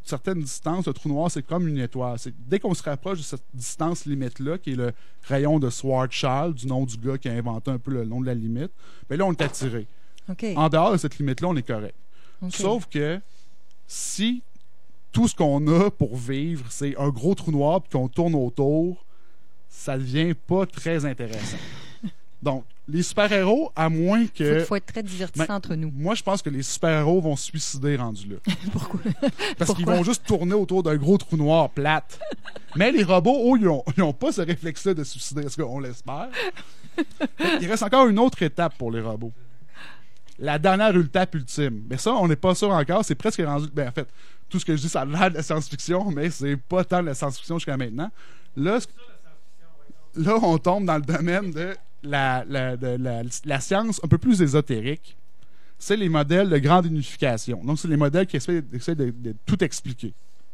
E: certaine distance, le trou noir, c'est comme une étoile. C'est, dès qu'on se rapproche de cette distance limite-là, qui est le rayon de Schwarzschild, du nom du gars qui a inventé un peu le nom de la limite, bien là, on est attiré.
A: OK.
E: En dehors de cette limite-là, on est correct.
A: OK.
E: Sauf que si tout ce qu'on a pour vivre, c'est un gros trou noir puis qu'on tourne autour, ça devient pas très intéressant. Donc, les super-héros, à moins
A: Il
E: que...
A: faut être très divertissant
E: Ben,
A: entre nous.
E: Moi, je pense que les super-héros vont se suicider rendus là.
A: Pourquoi?
E: Parce qu'ils
A: Pourquoi?
E: vont juste tourner autour d'un gros trou noir plate. Mais les robots, oh, ils n'ont ils ont pas ce réflexe-là de se suicider. Est-ce qu'on l'espère? Il reste encore une autre étape pour les robots. La dernière étape ultime. Mais ça, on n'est pas sûr encore. C'est presque rendu... Ben, en fait, tout ce que je dis, ça a l'air de la science-fiction, mais c'est pas tant de la science-fiction jusqu'à maintenant. Là, ce- là, on tombe dans le domaine de la, la, de la, la science un peu plus ésotérique. C'est les modèles de grande unification. Donc, c'est les modèles qui essaient, essaient de, de tout expliquer.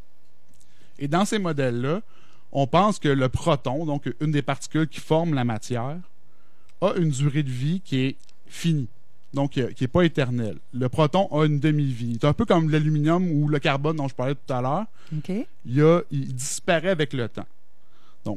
E: Et dans ces modèles-là, on pense que le proton, donc une des particules qui forment la matière, a une durée de vie qui est finie, donc euh, qui n'est pas éternelle. Le proton a une demi-vie. C'est un peu comme l'aluminium ou le carbone dont je parlais tout à l'heure.
A: OK.
E: Il, y a- il disparaît avec le temps. Donc,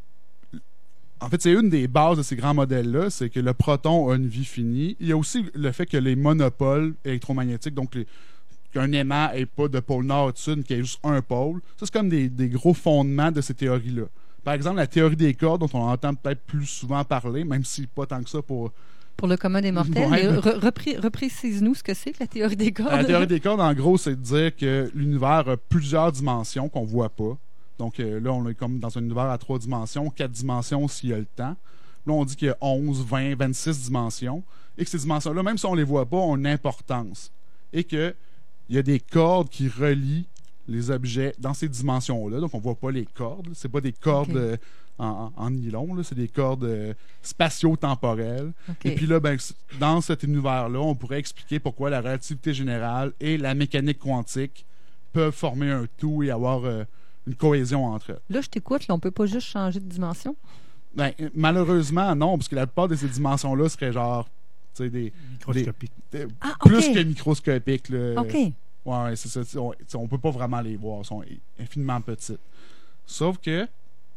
E: en fait, c'est une des bases de ces grands modèles-là, c'est que le proton a une vie finie. Il y a aussi le fait que les monopoles électromagnétiques, donc les- qu'un aimant n'ait pas de pôle nord et de sud, qu'il y ait juste un pôle, ça, c'est comme des, des gros fondements de ces théories-là. Par exemple, la théorie des cordes, dont on entend peut-être plus souvent parler, même si pas tant que ça pour...
A: Pour le commun des mortels,
E: Ouais.
A: mais re- repré- reprécise-nous ce que c'est que la théorie des cordes.
E: La théorie des cordes, en gros, c'est de dire que l'univers a plusieurs dimensions qu'on voit pas. Donc euh, là, on est comme dans un univers à trois dimensions, quatre dimensions s'il y a le temps. Là, on dit qu'il y a onze, vingt, vingt-six dimensions. Et que ces dimensions-là, même si on les voit pas, ont une importance. Et qu'il y a des cordes qui relient les objets dans ces dimensions-là. Donc, on voit pas les cordes. C'est pas des cordes
A: Ok.
E: euh, en, en nylon, là. C'est des cordes euh, spatio-temporelles.
A: OK.
E: Et puis là, ben, c- dans cet univers-là, on pourrait expliquer pourquoi la relativité générale et la mécanique quantique peuvent former un tout et avoir euh, une cohésion entre eux.
A: Là, je t'écoute, là, on peut pas juste changer de dimension.
E: Ben, euh, malheureusement, non, parce que la plupart de ces dimensions-là seraient genre, tu sais, des,
C: Microscopique.
E: des-
A: Ah,
E: plus
A: OK.
E: que microscopiques. Là.
A: OK.
E: Ouais, c'est ça. tu sais, On, tu sais, on peut pas vraiment les voir. Ils sont infiniment petites. Sauf que,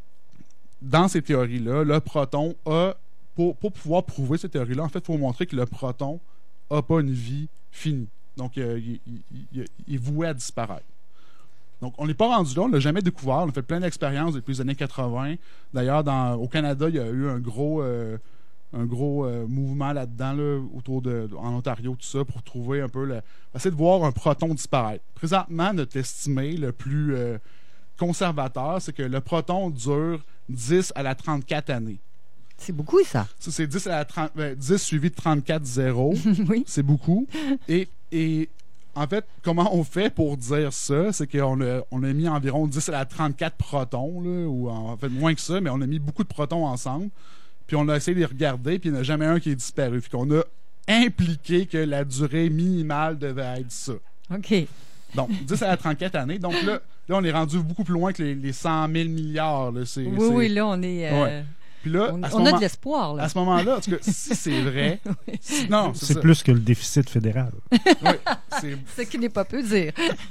E: dans ces théories-là, le proton a... Pour, pour pouvoir prouver ces théories-là, en fait, il faut montrer que le proton n'a pas une vie finie. Donc, euh, il, il- il- il est voué à disparaître. Donc, on n'est pas rendu là, on ne l'a jamais découvert. On a fait plein d'expériences depuis les années quatre-vingt. D'ailleurs, dans- au Canada, il y a eu un gros, euh, un gros euh, mouvement là-dedans, là, autour de, en Ontario, tout ça, pour trouver un peu, le, essayer de voir un proton disparaître. Présentement, notre estimé le plus euh, conservateur, c'est que le proton dure dix à la trente-quatre années.
A: C'est beaucoup, ça.
E: Ça, c'est dix, à la trente, ben, dix suivi de trente-quatre zéro.
A: Oui.
E: C'est beaucoup. Et, et en fait, comment on fait pour dire ça? C'est qu'on a, on a mis environ dix à la trente-quatre protons, là, ou en fait moins que ça, mais on a mis beaucoup de protons ensemble. Puis on a essayé de les regarder, puis il n'y en a jamais un qui est disparu. Puis qu'on a impliqué que la durée minimale devait être ça.
A: OK.
E: Donc, dix à la trente-quatre années. Donc là, là on est rendu beaucoup plus loin que les, les cent mille milliards. Là. C'est,
A: Oui,
E: c'est-
A: oui, là, on est... euh,
E: Ouais. Puis là,
A: on
E: à ce
A: on a
E: moment-
A: de l'espoir, là.
E: à ce moment-là, en tout cas, si c'est vrai, si- non, c'est,
C: C'est
E: ça.
C: plus que le déficit fédéral.
E: Oui, c'est
A: Ce qui n'est pas peu dire.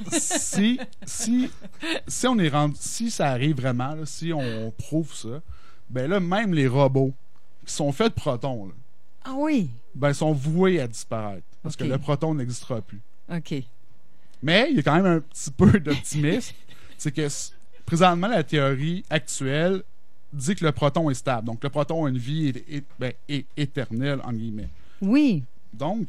E: si, si, si on est rendu, si ça arrive vraiment, là, si on prouve ça, ben là, même les robots qui sont faits de protons, là,
A: Ah oui.
E: ben sont voués à disparaître. Parce
A: Ok.
E: que le proton n'existera plus.
A: OK.
E: Mais il y a quand même un petit peu d'optimisme. C'est que s- présentement, la théorie actuelle dit que le proton est stable. Donc, le proton a une vie é- é- ben, é- éternelle, en guillemets.
A: Oui.
E: Donc,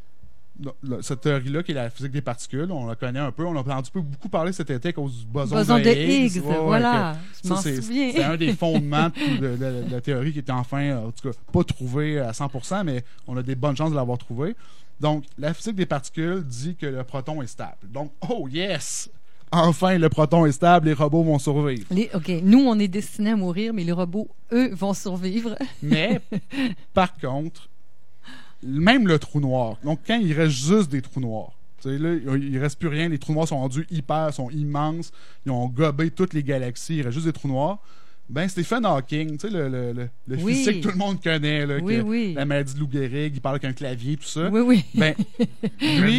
E: le- le- cette théorie-là, qui est la physique des particules, on la connaît un peu. On a entendu beaucoup parler cet été à cause du boson,
A: Boson de
E: Higgs.
A: Higgs,
E: Ouais, ouais,
A: voilà.
E: que-
A: Je m'en
E: ça, c'est,
A: souviens.
E: c'est un des fondements de, de- de- de la théorie qui était enfin, euh, en tout cas, pas trouvé à cent pour cent, mais on a des bonnes chances de l'avoir trouvé. Donc, la physique des particules dit que le proton est stable. Donc, oh yes! Enfin, le proton est stable, les robots vont survivre.
A: Les- OK. Nous, on est destinés à mourir, mais les robots, eux, vont survivre.
E: Mais, par contre, même le trou noir, donc quand il reste juste des trous noirs, tu sais, là, il reste plus rien, les trous noirs sont rendus hyper, sont immenses, ils ont gobé toutes les galaxies, il reste juste des trous noirs, Ben, Stephen Hawking, tu sais, le, le, le, le
A: Oui.
E: physique que tout le monde connaît, là,
A: Oui,
E: que
A: oui.
E: la maladie de Lou Gehrig, il parle avec un clavier, tout ça.
A: Oui, oui.
E: Ben, lui,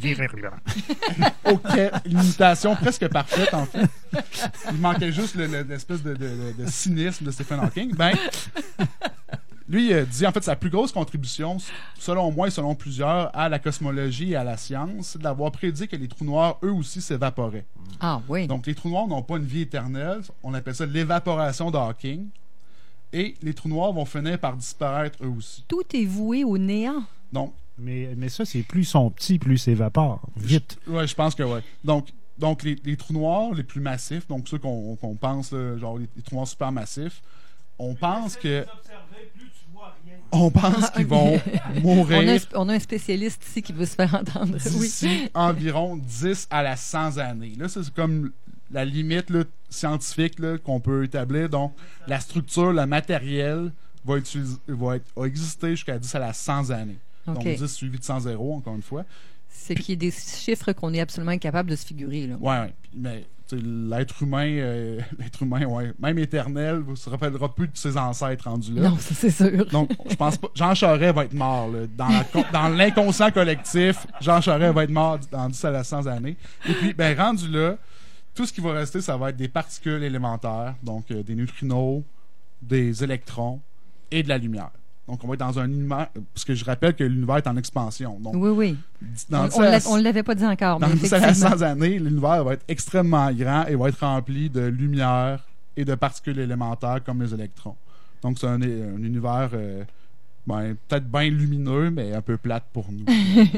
E: OK, une imitation presque parfaite, en fait. Il manquait juste le- le- l'espèce de, de, de- de cynisme de Stephen Hawking. Ben, lui, il dit, en fait, sa plus grosse contribution, selon moi et selon plusieurs, à la cosmologie et à la science, c'est d'avoir prédit que les trous noirs, eux aussi, s'évaporaient.
A: Ah oui.
E: Donc, les trous noirs n'ont pas une vie éternelle. On appelle ça l'évaporation de Hawking. Et les trous noirs vont finir par disparaître eux aussi.
A: Tout est voué au néant.
E: Donc,
C: Mais, mais ça, c'est plus ils sont petits, plus ils s'évaporent. Vite.
E: ouais, je pense que ouais. Donc, donc les, les trous noirs les plus massifs, donc ceux qu'on qu'on pense, là, genre les, les trous noirs supermassifs, on pense que. On pense qu'ils vont
A: On a,
E: mourir
A: un, on a un spécialiste ici qui veut se faire entendre. Oui.
E: d'ici environ dix à la cent années. Là, ça, c'est comme la limite là, scientifique là, qu'on peut établir. Donc, la structure, le matériel va, utiliser, va, être, va exister jusqu'à dix à la cent années.
A: OK.
E: Donc, dix suivi de cent zéro, encore une fois.
A: Ce qui est des chiffres qu'on est absolument incapable de se figurer. Là.
E: Ouais, ouais. Mais tu sais, l'être humain, euh, l'être humain, ouais, même éternel, ne se rappellera plus de ses ancêtres rendus là.
A: Non, ça, c'est sûr.
E: Donc, je pense pas. Jean Charest va être mort. Là. Dans, la con- dans l'inconscient collectif, Jean Charest va être mort dans dix à la cent années. Et puis, ben, rendu là, tout ce qui va rester, ça va être des particules élémentaires, donc euh, des neutrinos, des électrons et de la lumière. Donc, on va être dans un univers. Parce que je rappelle que l'univers est en expansion. Donc,
A: Oui, oui.
E: dans
A: On-
E: dix
A: on
E: à la-
A: l'a- on ne l'avait pas dit encore, mais
E: dans dix à la
A: effectivement.
E: cent années, l'univers va être extrêmement grand et va être rempli de lumière et de particules élémentaires comme les électrons. Donc, c'est un, un univers euh, ben, peut-être bien lumineux, mais un peu plate pour nous.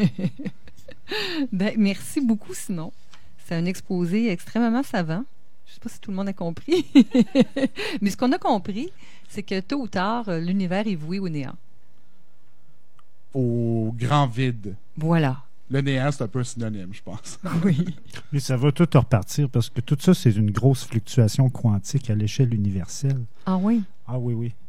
A: Ben, merci beaucoup, Simon. C'est un exposé extrêmement savant. Je ne sais pas si tout le monde a compris. Mais ce qu'on a compris, c'est que tôt ou tard, euh, l'univers est voué au néant.
E: Au grand vide.
A: Voilà.
E: Le néant, c'est un peu un synonyme, je pense.
A: Oui.
C: Et ça va tout repartir parce que tout ça, c'est une grosse fluctuation quantique à l'échelle universelle.
A: Ah oui.
C: Ah oui, oui.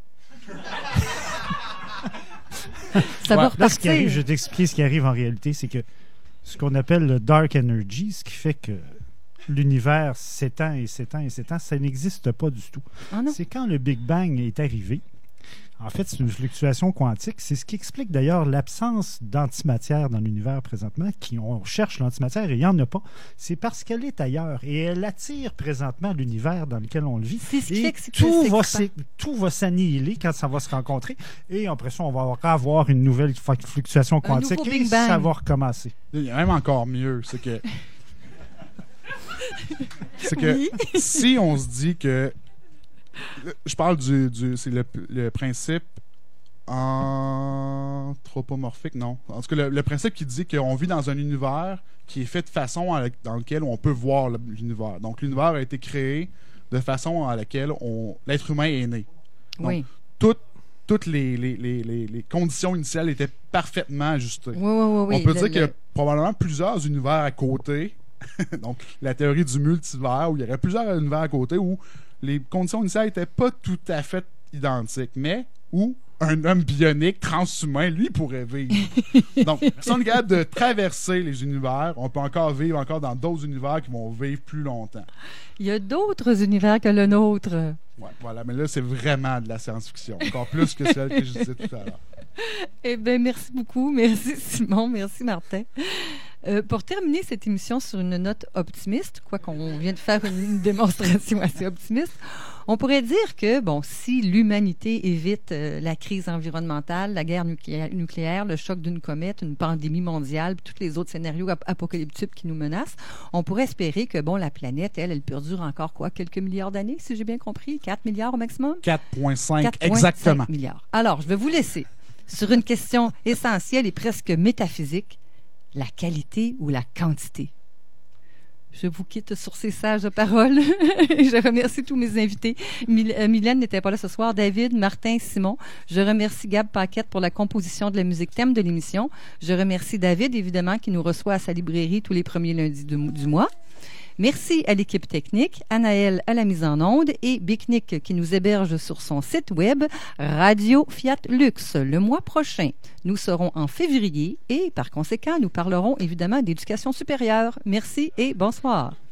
A: Ça
E: Ouais.
A: va
C: Là, ce qui arrive,
A: repartir.
C: je vais t'expliquer ce qui arrive en réalité, c'est que ce qu'on appelle le dark energy, ce qui fait que l'univers s'étend et s'étend et s'étend, ça n'existe pas du tout.
A: Ah non.
C: C'est quand le Big Bang est arrivé. En fait, c'est une fluctuation quantique. C'est ce qui explique d'ailleurs l'absence d'antimatière dans l'univers présentement. Qui, on cherche l'antimatière et il n'y en a pas. C'est parce qu'elle est ailleurs et elle attire présentement l'univers dans lequel on le vit.
A: C'est ce qui
C: Et
A: fait que c'est
C: tout,
A: c'est
C: va
A: excitant.
C: s'é- tout va s'annihiler quand ça va se rencontrer. Et après ça, on va avoir une nouvelle fa- fluctuation quantique
A: nouveau
C: et
A: Big Bang.
C: ça va recommencer.
E: Il y a même encore mieux, c'est que. c'est que
A: Oui.
E: si on se dit que. Je parle du. du c'est le, le principe anthropomorphique, non. En tout cas, le, le principe qui dit qu'on vit dans un univers qui est fait de façon à la- dans lequel on peut voir le- l'univers. Donc, l'univers a été créé de façon à laquelle on, l'être humain est né. Donc,
A: Oui.
E: Toutes, toutes les, les, les, les, les conditions initiales étaient parfaitement ajustées.
A: Oui, oui, oui, oui.
E: On peut
A: Le-
E: dire qu'il y a
A: le-
E: probablement plusieurs univers à côté. Donc, la théorie du multivers, où il y aurait plusieurs univers à côté où les conditions initiales n'étaient pas tout à fait identiques, mais où un homme bionique, transhumain, lui, pourrait vivre. Donc, si on est capable de traverser les univers, on peut encore vivre encore dans d'autres univers qui vont vivre plus longtemps.
A: Il y a d'autres univers que le nôtre.
E: Ouais, voilà, mais là, c'est vraiment de la science-fiction. Encore plus que celle que je disais tout à l'heure.
A: Eh bien, merci beaucoup. Merci, Simon. Merci, Martin. Euh, pour terminer cette émission sur une note optimiste, quoi qu'on vient de faire une, une démonstration assez optimiste, on pourrait dire que, bon, si l'humanité évite euh, la crise environnementale, la guerre nucléaire, nucléaire, le choc d'une comète, une pandémie mondiale, puis tous les autres scénarios ap- apocalyptiques qui nous menacent, on pourrait espérer que, bon, la planète, elle, elle perdure encore, quoi, quelques milliards d'années, si j'ai bien compris, quatre milliards au maximum?
E: quatre virgule cinq,
A: quatre virgule cinq
E: exactement.
A: milliards. Alors, je vais vous laisser sur une question essentielle et presque métaphysique. La qualité ou la quantité? Je vous quitte sur ces sages paroles. Je remercie tous mes invités. Mil- euh, Mylène n'était pas là ce soir. David, Martin, Simon. Je remercie Gab Paquette pour la composition de la musique thème de l'émission. Je remercie David, évidemment, qui nous reçoit à sa librairie tous les premiers lundis du, du mois. Merci à l'équipe technique, Anaëlle à la mise en onde et Bicnic qui nous héberge sur son site web Radio Fiat Lux. Le mois prochain, nous serons en février et par conséquent, nous parlerons évidemment d'éducation supérieure. Merci et bonsoir.